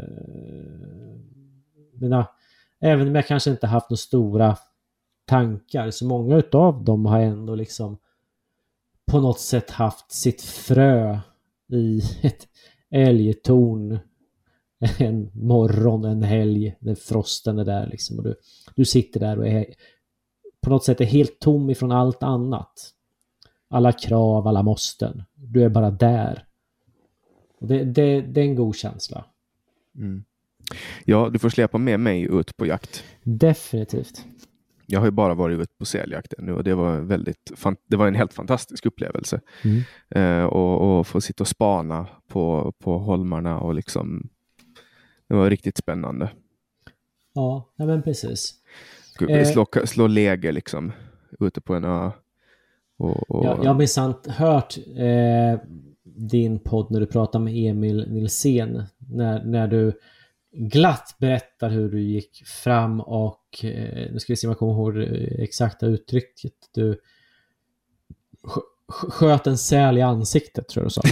mina, även om jag kanske inte haft några stora tankar, så många utav dem har ändå liksom på något sätt haft sitt frö i ett älgtorn en morgon, en helg när frosten är där liksom, och du, du sitter där och är på något sätt är helt tom ifrån allt annat. Alla krav, alla måsten. Du är bara där. Det, det, det är en god känsla. Mm. Ja, du får släppa med mig ut på jakt. Definitivt. Jag har ju bara varit ute på säljakt nu och det var väldigt det var en helt fantastisk upplevelse. Mm. Eh, och, och få sitta och spana på, på holmarna och liksom det var riktigt spännande. Ja, ja men precis. Slå, slå läger liksom ute på en ö. Och, och... Ja, jag har minsann hört eh, din podd när du pratar med Emil Nilsén när, när du glatt berättar hur du gick fram och eh, nu ska vi se om jag kommer ihåg det exakta uttrycket. Du sk- sköt en säl i ansiktet, tror jag du sa.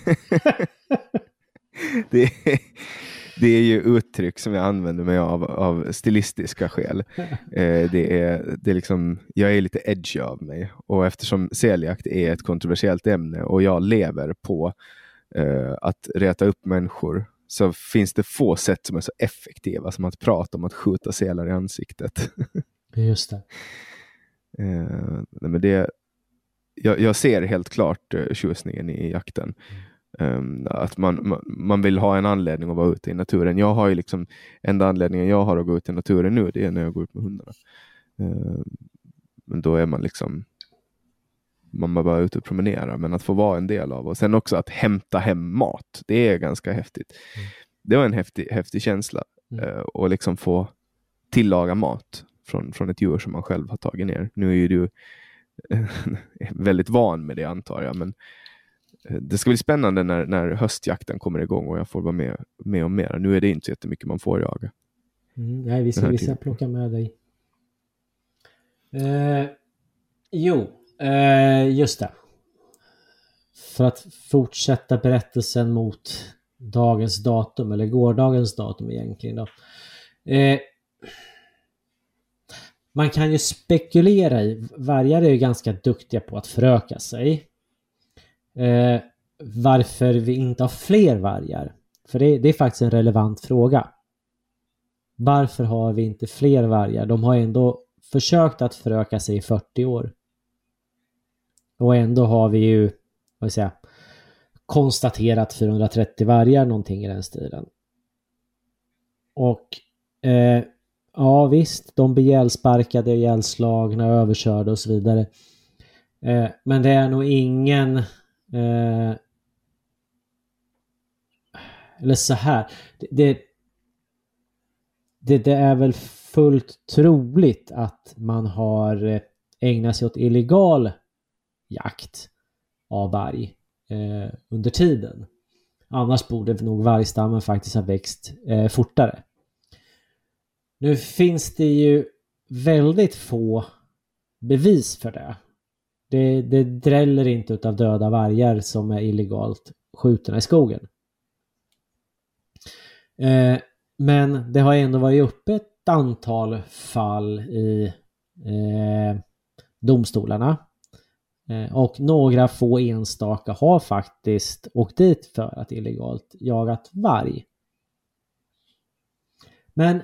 det, är, det är ju uttryck som jag använder mig av av stilistiska skäl. Eh, det är, det är liksom, jag är lite edgy av mig och eftersom säljakt är ett kontroversiellt ämne och jag lever på eh, att reta upp människor, så finns det få sätt som är så effektiva som att prata om att skjuta sälar i ansiktet. Just det. Uh, men det jag, jag ser helt klart uh, tjusningen i jakten. Um, att man, man, man vill ha en anledning att vara ute i naturen. Jag har ju liksom, enda anledningen jag har att gå ut i naturen nu, det är när jag går ut med hundarna. Uh, men då är man liksom man bara är ute och promenerar, men att få vara en del av. Och sen också att hämta hem mat, det är ganska häftigt. Mm. Det var en häftig, häftig känsla. Mm. Uh, och liksom få tillaga mat från, från ett djur som man själv har tagit ner. Nu är ju du uh, väldigt van med det, antar jag, men uh, det ska bli spännande när, när höstjakten kommer igång och jag får vara med, med och mer. Nu är det inte så jättemycket man får jaga. Mm, nej, vi ska, vi ska plocka med dig. Uh, jo, uh, just det. För att fortsätta berättelsen mot dagens datum, eller gårdagens datum egentligen då. Eh, man kan ju spekulera i, vargar är ju ganska duktiga på att föröka sig. Eh, varför vi inte har fler vargar? För det, det är faktiskt en relevant fråga. Varför har vi inte fler vargar? De har ändå försökt att föröka sig i fyrtio år. Och ändå har vi ju, vad ska jag säga, konstaterat fyrahundratrettio vargar, någonting i den stilen. Och eh, ja visst, de blir ihjälsparkade, ihjälslagna, överkörda och så vidare. Eh, men det är nog ingen eh, eller så här. Det, det, det, det är väl fullt troligt att man har ägnat sig åt illegal jakt av varg Eh, under tiden. Annars borde nog vargstammen faktiskt ha växt eh, fortare. Nu finns det ju väldigt få bevis för det. Det, det dräller inte utav döda vargar som är illegalt skjutna i skogen. Eh, men det har ändå varit uppe ett antal fall i eh, domstolarna. Och några få enstaka har faktiskt åkt dit för att illegalt jagat varg. Men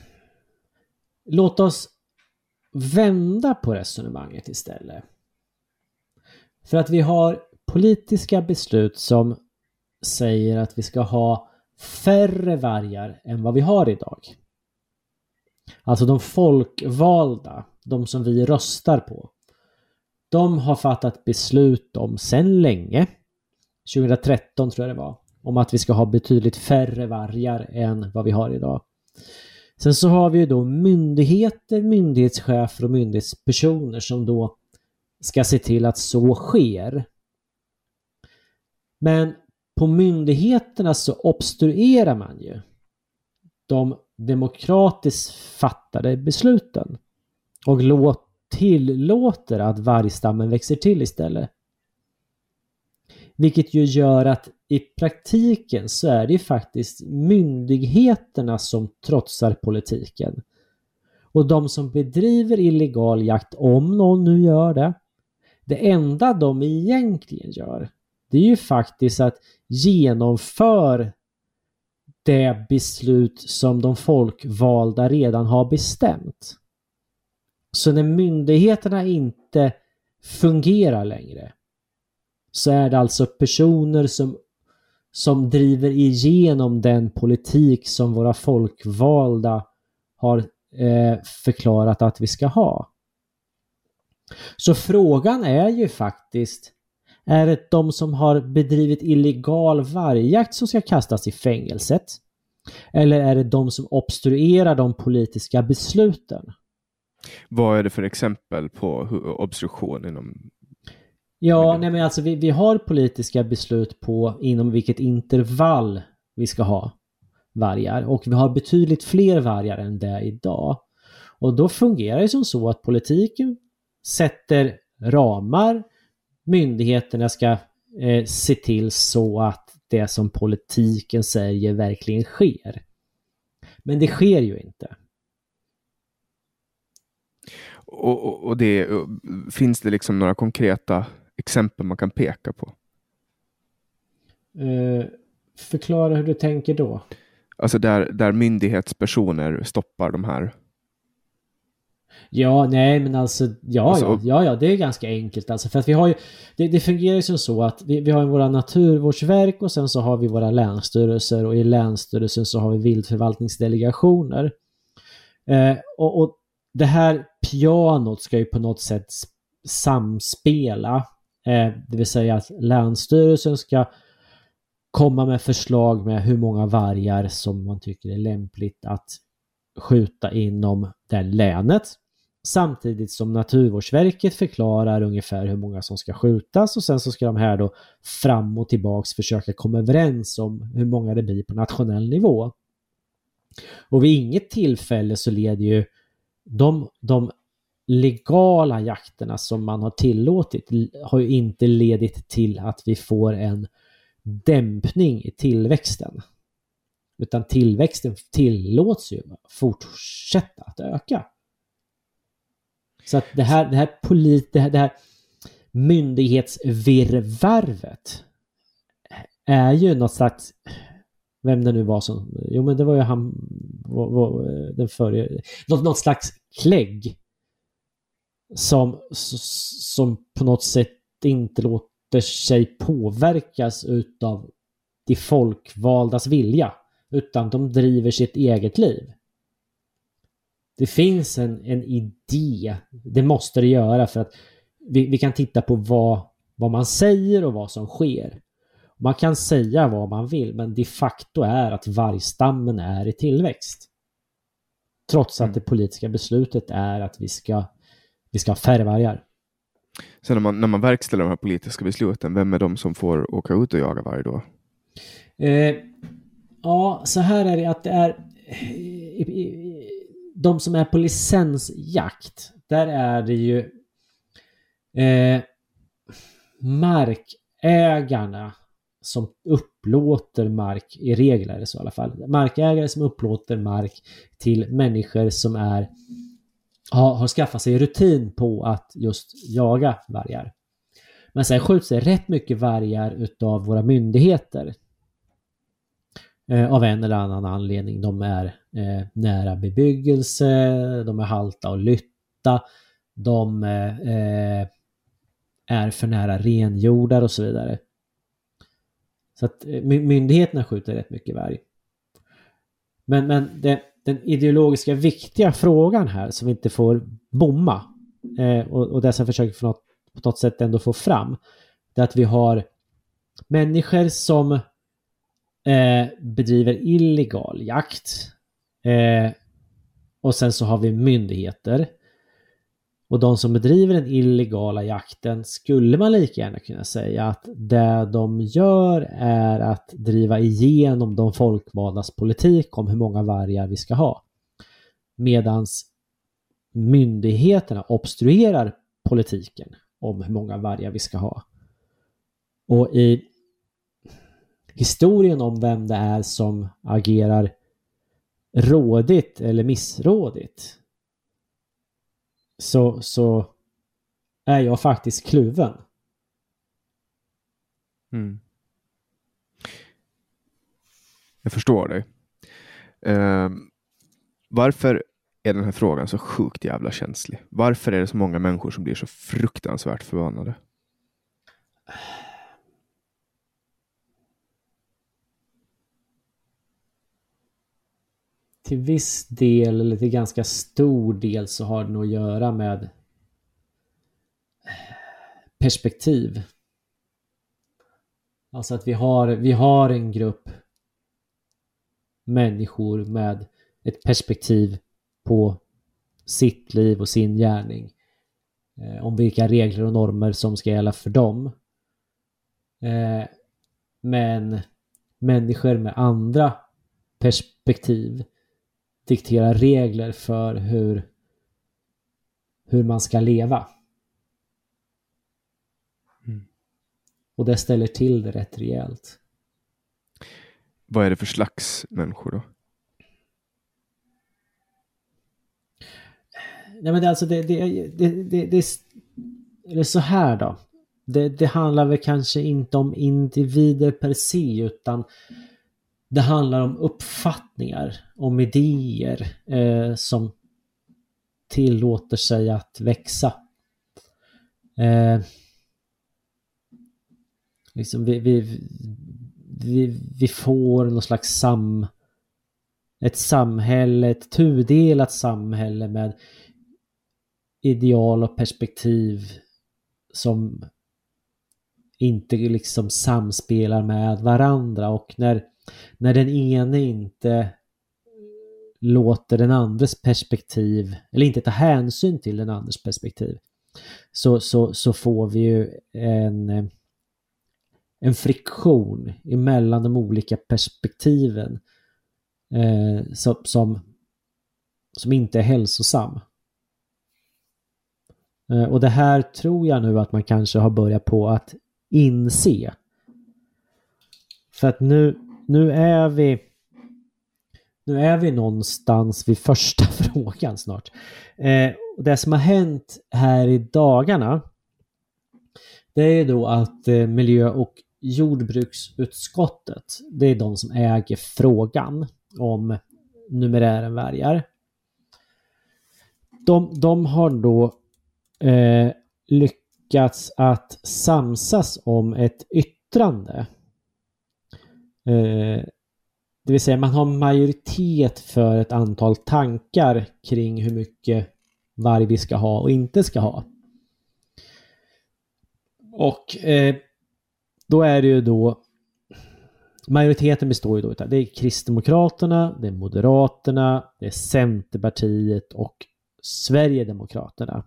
låt oss vända på resonemanget istället. För att vi har politiska beslut som säger att vi ska ha färre vargar än vad vi har idag. Alltså de folkvalda, de som vi röstar på. De har fattat beslut om sedan länge, tjugohundratretton tror jag det var, om att vi ska ha betydligt färre vargar än vad vi har idag. Sen så har vi ju då myndigheter, myndighetschefer och myndighetspersoner som då ska se till att så sker. Men på myndigheterna så obstruerar man ju de demokratiskt fattade besluten och låter tillåter att vargstammen växer till istället. Vilket ju gör att i praktiken så är det ju faktiskt myndigheterna som trotsar politiken. Och de som bedriver illegal jakt, om någon nu gör det, det enda de egentligen gör, det är ju faktiskt att genomföra det beslut som de folkvalda redan har bestämt. Så när myndigheterna inte fungerar längre så är det alltså personer som, som driver igenom den politik som våra folkvalda har eh, förklarat att vi ska ha. Så frågan är ju faktiskt, är det de som har bedrivit illegal vargjakt som ska kastas i fängelset? Eller är det de som obstruerar de politiska besluten? Vad är det för exempel på obstruktion inom... Ja, nej men alltså vi, vi har politiska beslut på inom vilket intervall vi ska ha vargar. Och vi har betydligt fler vargar än det idag. Och då fungerar det som så att politiken sätter ramar. Myndigheterna ska eh, se till så att det som politiken säger verkligen sker. Men det sker ju inte. Och, och, och det, finns det liksom några konkreta exempel man kan peka på? Uh, förklara hur du tänker då. Alltså där, där myndighetspersoner stoppar de här. Ja, nej men alltså, ja, alltså, ja, ja, ja, det är ganska enkelt alltså, för att vi har ju, det, det fungerar ju som så att vi, vi har våra naturvårdsverk och sen så har vi våra länsstyrelser och i länsstyrelsen så har vi viltförvaltningsdelegationer. Eh, och, och det här pianot ska ju på något sätt samspela Eh, det vill säga att Länsstyrelsen ska komma med förslag med hur många vargar som man tycker är lämpligt att skjuta inom det länet. Samtidigt som Naturvårdsverket förklarar ungefär hur många som ska skjutas, och sen så ska de här då fram och tillbaks försöka komma överens om hur många det blir på nationell nivå. Och vid inget tillfälle så leder ju de, de legala jakterna som man har tillåtit har ju inte ledit till att vi får en dämpning i tillväxten. Utan tillväxten tillåts ju fortsätta att öka. Så att det här, det här, polit, det här, det här myndighetsvirrvarvet är ju något slags, vem det nu var som, jo men det var ju han, var, var, den förre, något, något slags klägg som, som på något sätt inte låter sig påverkas utav de folkvaldas vilja, utan de driver sitt eget liv. Det finns en, en idé, det måste det göra, för att vi, vi kan titta på vad, vad man säger och vad som sker. Man kan säga vad man vill, men de facto är att vargstammen är i tillväxt. Trots att det politiska beslutet är att vi ska, vi ska ha färre vargar. Sen när man, när man verkställer de här politiska besluten, vem är de som får åka ut och jaga varg då? Eh, ja, så här är det att det är i, i, de som är på licensjakt, där är det ju eh, markägarna som upplåter mark, i regel är det så i alla fall, markägare som upplåter mark till människor som är har, har skaffat sig rutin på att just jaga vargar. Men sen skjuts det rätt mycket vargar utav våra myndigheter eh, av en eller annan anledning. De är eh, nära bebyggelse, de är halta och lytta, de eh, är för nära renjordar och så vidare. Så att myndigheterna skjuter rätt mycket varg. Men, men det, den ideologiska viktiga frågan här som vi inte får bomma eh, och, och det som jag försöker för något, på något sätt ändå få fram, det är att vi har människor som eh, bedriver illegal jakt eh, och sen så har vi myndigheter. Och de som bedriver den illegala jakten skulle man lika gärna kunna säga att det de gör är att driva igenom de folkvaldas politik om hur många vargar vi ska ha. Medans myndigheterna obstruerar politiken om hur många vargar vi ska ha. Och i historien om vem det är som agerar rådigt eller missrådigt, Så, så är jag faktiskt kluven. Mm. Jag förstår dig. Uh, varför är den här frågan så sjukt jävla känslig? Varför är det så många människor som blir så fruktansvärt förvånade? Till viss del, eller till ganska stor del, så har det nog att göra med perspektiv. Alltså att vi har, vi har en grupp människor med ett perspektiv på sitt liv och sin gärning. Eh, om vilka regler och normer som ska gälla för dem. Eh, men människor med andra perspektiv diktera regler för hur hur man ska leva. Mm. Och det ställer till det rätt rejält. Vad är det för slags människor då? Nej, men det, alltså det, det, det, det, det, det är så här då. Det, det handlar väl kanske inte om individer per se, utan det handlar om uppfattningar, om idéer eh, som tillåter sig att växa. Eh, liksom vi, vi, vi, vi får någon slags sam, ett samhälle, ett tudelat samhälle med ideal och perspektiv som inte liksom samspelar med varandra, och när, när den ene inte låter den andres perspektiv, eller inte tar hänsyn till den andres perspektiv, så, så, så får vi ju en, en friktion emellan de olika perspektiven eh, som, som, som inte är hälsosam. Eh, och det här tror jag nu att man kanske har börjat på att inse. För att nu, nu är vi Nu är vi någonstans vid första frågan snart. Eh, det som har hänt här i dagarna, det är då att eh, miljö- och jordbruksutskottet, det är de som äger frågan om numerären vargar. De, de har då eh, lyckats att samsas om ett yttrande. Eh, Det vill säga man har majoritet för ett antal tankar kring hur mycket varg vi ska ha och inte ska ha. Och eh, då är det ju då, majoriteten består ju då av, det är Kristdemokraterna, det är Moderaterna, det är Centerpartiet och Sverigedemokraterna.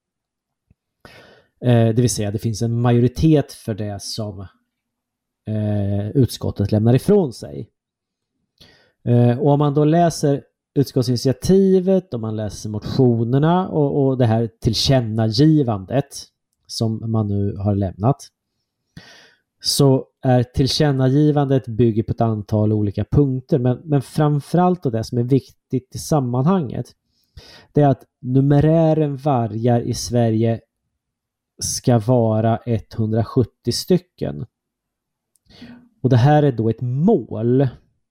Eh, det vill säga det finns en majoritet för det som eh, utskottet lämnar ifrån sig. Och om man då läser utskottsinitiativet, om man läser motionerna och, och det här tillkännagivandet som man nu har lämnat, så är tillkännagivandet bygger på ett antal olika punkter, men, men framförallt då det som är viktigt i sammanhanget, det är att numerären vargar i Sverige ska vara etthundrasjuttio stycken. Och det här är då ett mål.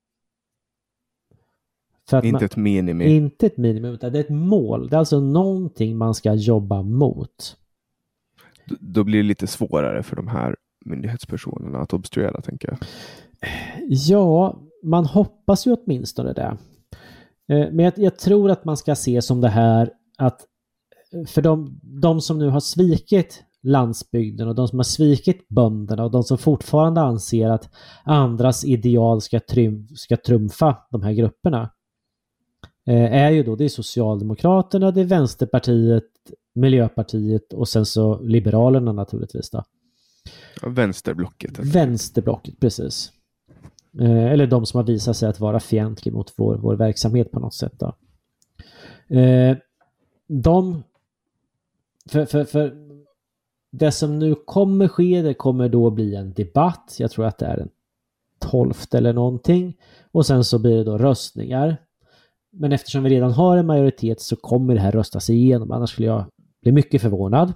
För att inte man, ett minimum. Inte ett minimum, utan det är ett mål. Det är alltså någonting man ska jobba mot. D- då blir det lite svårare för de här myndighetspersonerna att obstruera, tänker jag. Ja, man hoppas ju åtminstone det. Men jag, jag tror att man ska se som det här att för de, de som nu har svikit landsbygden och de som har svikit bönderna och de som fortfarande anser att andras ideal ska, trym, ska trumfa de här grupperna är ju då, det är Socialdemokraterna, det är Vänsterpartiet, Miljöpartiet och sen så Liberalerna naturligtvis då. Ja, vänsterblocket. Vänsterblocket, precis. Eh, eller de som har visat sig att vara fientlig mot vår, vår verksamhet på något sätt då. Eh, de för, för, för det som nu kommer ske, det kommer då bli en debatt. Jag tror att det är den tolfte eller någonting. Och sen så blir det då röstningar. Men eftersom vi redan har en majoritet så kommer det här röstas igenom. Annars skulle jag bli mycket förvånad.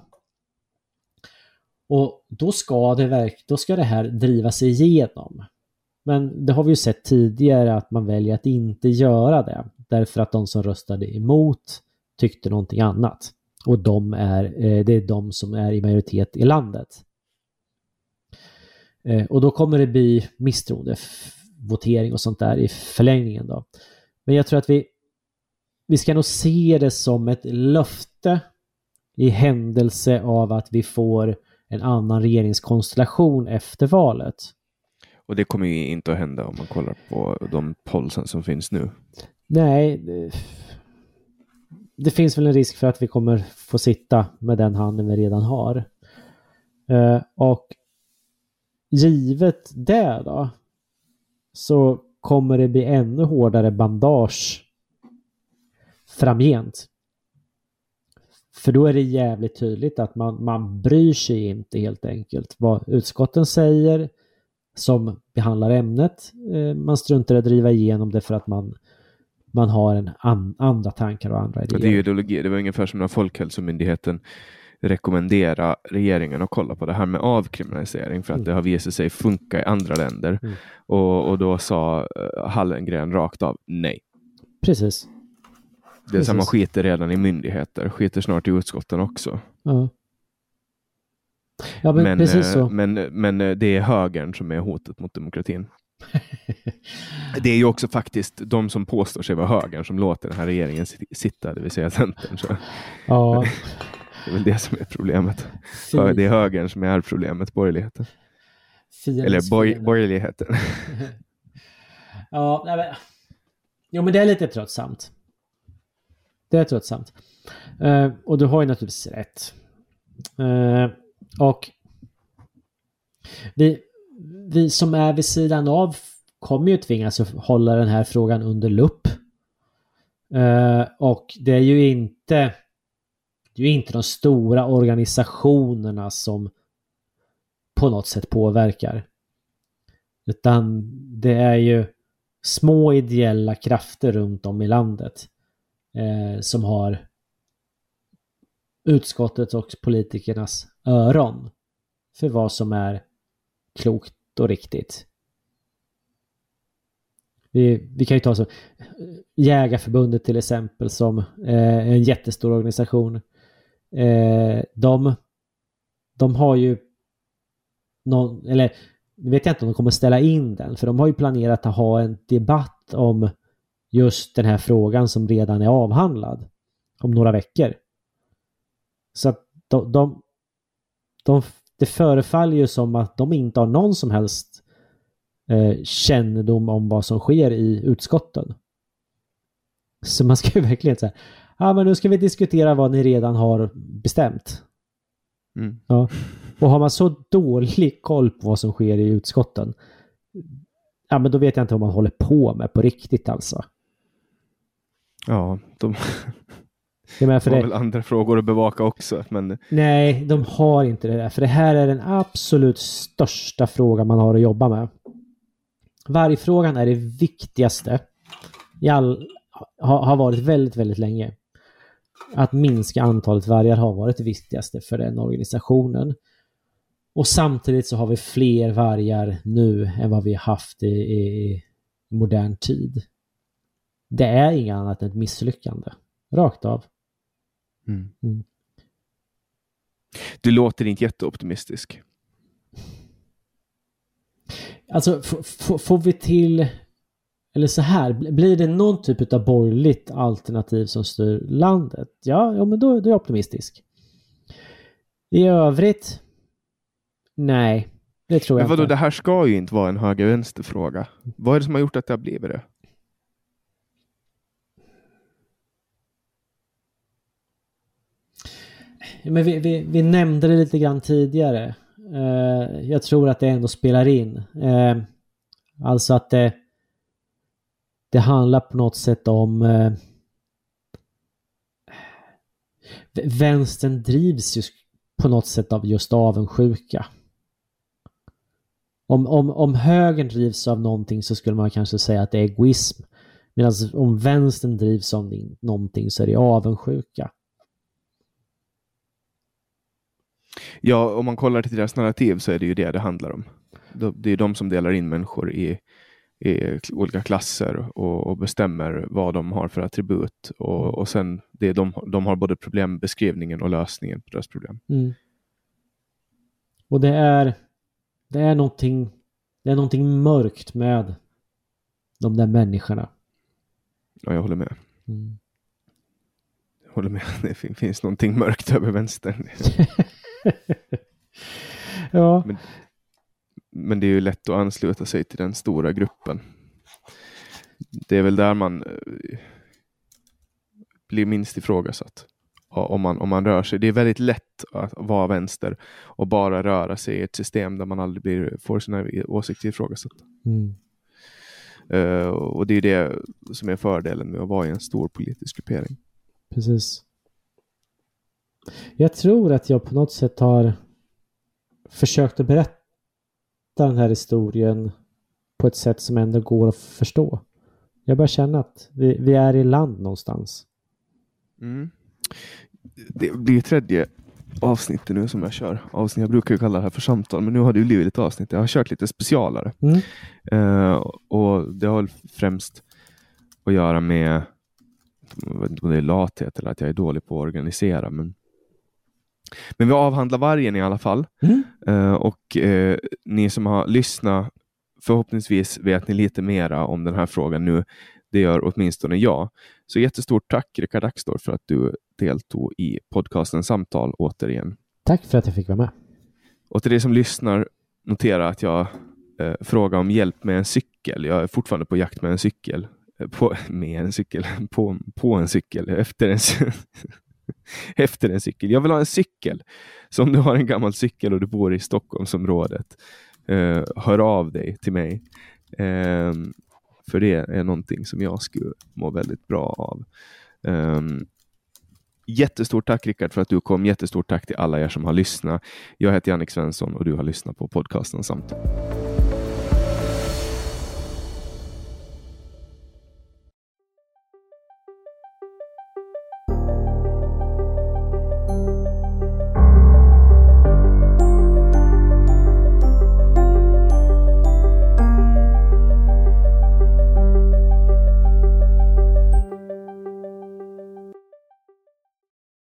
Och då ska det, verk- då ska det här driva sig igenom. Men det har vi ju sett tidigare att man väljer att inte göra det. Därför att de som röstade emot tyckte någonting annat. Och de är, det är de som är i majoritet i landet. Och då kommer det bli misstroendevotering och sånt där i förlängningen då. Men jag tror att vi, vi ska nog se det som ett löfte i händelse av att vi får en annan regeringskonstellation efter valet. Och det kommer ju inte att hända om man kollar på de pollsen som finns nu. Nej, det, det finns väl en risk för att vi kommer få sitta med den handen vi redan har. Uh, och givet det då, så kommer det bli ännu hårdare bandage framgent. För då är det jävligt tydligt att man, man bryr sig inte helt enkelt vad utskotten säger som behandlar ämnet. Eh, man struntar att driva igenom det för att man, man har en an, andra tankar och andra idéer. Det är ju ideologi. Det var ungefär som när Folkhälsomyndigheten rekommendera regeringen att kolla på det här med avkriminalisering för att mm. det har visat sig funka i andra länder. Mm. Och, och då sa uh, Hallengren rakt av nej. Precis. Det är samma skiter redan i myndigheter. Skiter snart i utskotten också. Ja. Ja, men, men, precis så. Men, men det är högern som är hotet mot demokratin. Det är ju också faktiskt de som påstår sig vara högern som låter den här regeringen sitta, det vill säga Centern. Så. Ja. Det är väl det som är problemet. Fy. Det är högern som är problemet, borgerligheten. Eller boj- borgerligheten. Ja, nej, men... Jo, men det är lite tröttsamt. Det är tröttsamt. Uh, och du har ju naturligtvis rätt. Uh, och vi, vi som är vid sidan av kommer ju tvingas att hålla den här frågan under lupp. Uh, och det är ju inte det är ju inte de stora organisationerna som på något sätt påverkar. Utan det är ju små ideella krafter runt om i landet eh, som har utskottets och politikernas öron för vad som är klokt och riktigt. Vi, vi kan ju ta så Jägarförbundet till exempel som eh, en jättestor organisation. Eh, de, de har ju någon, eller nu vet jag inte om de kommer ställa in den, för de har ju planerat att ha en debatt om just den här frågan som redan är avhandlad om några veckor. Så att de, de, de, det förefaller ju som att de inte har någon som helst eh, kännedom om vad som sker i utskotten. Så man ska ju verkligen säga, ja men nu ska vi diskutera vad ni redan har bestämt. Mm. Ja. Och har man så dålig koll på vad som sker i utskotten, ja men då vet jag inte vad man håller på med på riktigt alltså. Ja, de, de har väl andra frågor att bevaka också. Men... Nej, de har inte det där. För det här är den absolut största frågan man har att jobba med. Vargfrågan är det viktigaste i all, ha, har varit väldigt, väldigt länge. Att minska antalet vargar har varit det viktigaste för den organisationen. Och samtidigt så har vi fler vargar nu än vad vi har haft i, i modern tid. Det är inget annat än ett misslyckande. Rakt av. Mm. Mm. Du låter inte jätteoptimistisk. Alltså f- f- får vi till, eller så här, blir det någon typ av borgerligt alternativ som styr landet? Ja, ja men då, då är jag optimistisk. I övrigt, nej, det tror jag men vadå, inte. det här ska ju inte vara en höger-vänster-fråga. Vad är det som har gjort att det har blivit det? Men vi, vi, vi nämnde det lite grann tidigare. Uh, jag tror att det ändå spelar in. Uh, alltså att det, det handlar på något sätt om uh, vänstern drivs ju på något sätt av just avundsjuka. Om, om, om högern drivs av någonting så skulle man kanske säga att det är egoism. Medan om vänstern drivs av någonting så är det avundsjuka. Ja, om man kollar till deras narrativ så är det ju det det handlar om. Det är de som delar in människor i, i olika klasser och, och bestämmer vad de har för attribut. Och, och sen det är de, de har både problembeskrivningen och lösningen på deras problem. Mm. Och det är det är någonting det är någonting mörkt med de där människorna. Ja, jag håller med. Mm. Jag håller med. Det finns någonting mörkt över vänstern. Ja. Men, men det är ju lätt att ansluta sig till den stora gruppen. Det är väl där man eh, blir minst ifrågasatt. Om man, om man rör sig. Det är väldigt lätt att vara vänster och bara röra sig i ett system där man aldrig blir, får sina åsikter ifrågasatta. Mm. Uh, och det är det som är fördelen med att vara i en stor politisk gruppering. Precis. Jag tror att jag på något sätt har försökt att berätta den här historien på ett sätt som ändå går att förstå. Jag börjar känna att vi, vi är i land någonstans. Mm. Det blir tredje avsnittet nu som jag kör. Avsnitt, jag brukar ju kalla det här för samtal, men nu har det ju blivit lite avsnitt. Jag har kört lite specialare. Mm. Uh, och det har främst att göra med, jag vet inte om det är lathet eller att jag är dålig på att organisera, men Men vi avhandlar vargen i alla fall. Mm. Uh, och uh, ni som har lyssnat, förhoppningsvis vet ni lite mera om den här frågan nu Det gör åtminstone jag. Så jättestort tack Rickard Axdorff för att du deltog i podcasten Samtal återigen. Tack för att jag fick vara med. Och till dig som lyssnar, notera att jag eh, frågar om hjälp med en cykel. Jag är fortfarande på jakt med en cykel. Eh, på, med en cykel. På, på en cykel. Efter en, efter en cykel. Jag vill ha en cykel. Så om du har en gammal cykel och du bor i Stockholmsområdet, eh, hör av dig till mig. Eh, för det är någonting som jag skulle må väldigt bra av. Eh, Jättestort tack Rickard för att du kom. Jättestort tack till alla er som har lyssnat. Jag heter Jannik Svensson och du har lyssnat på podcasten Samtal.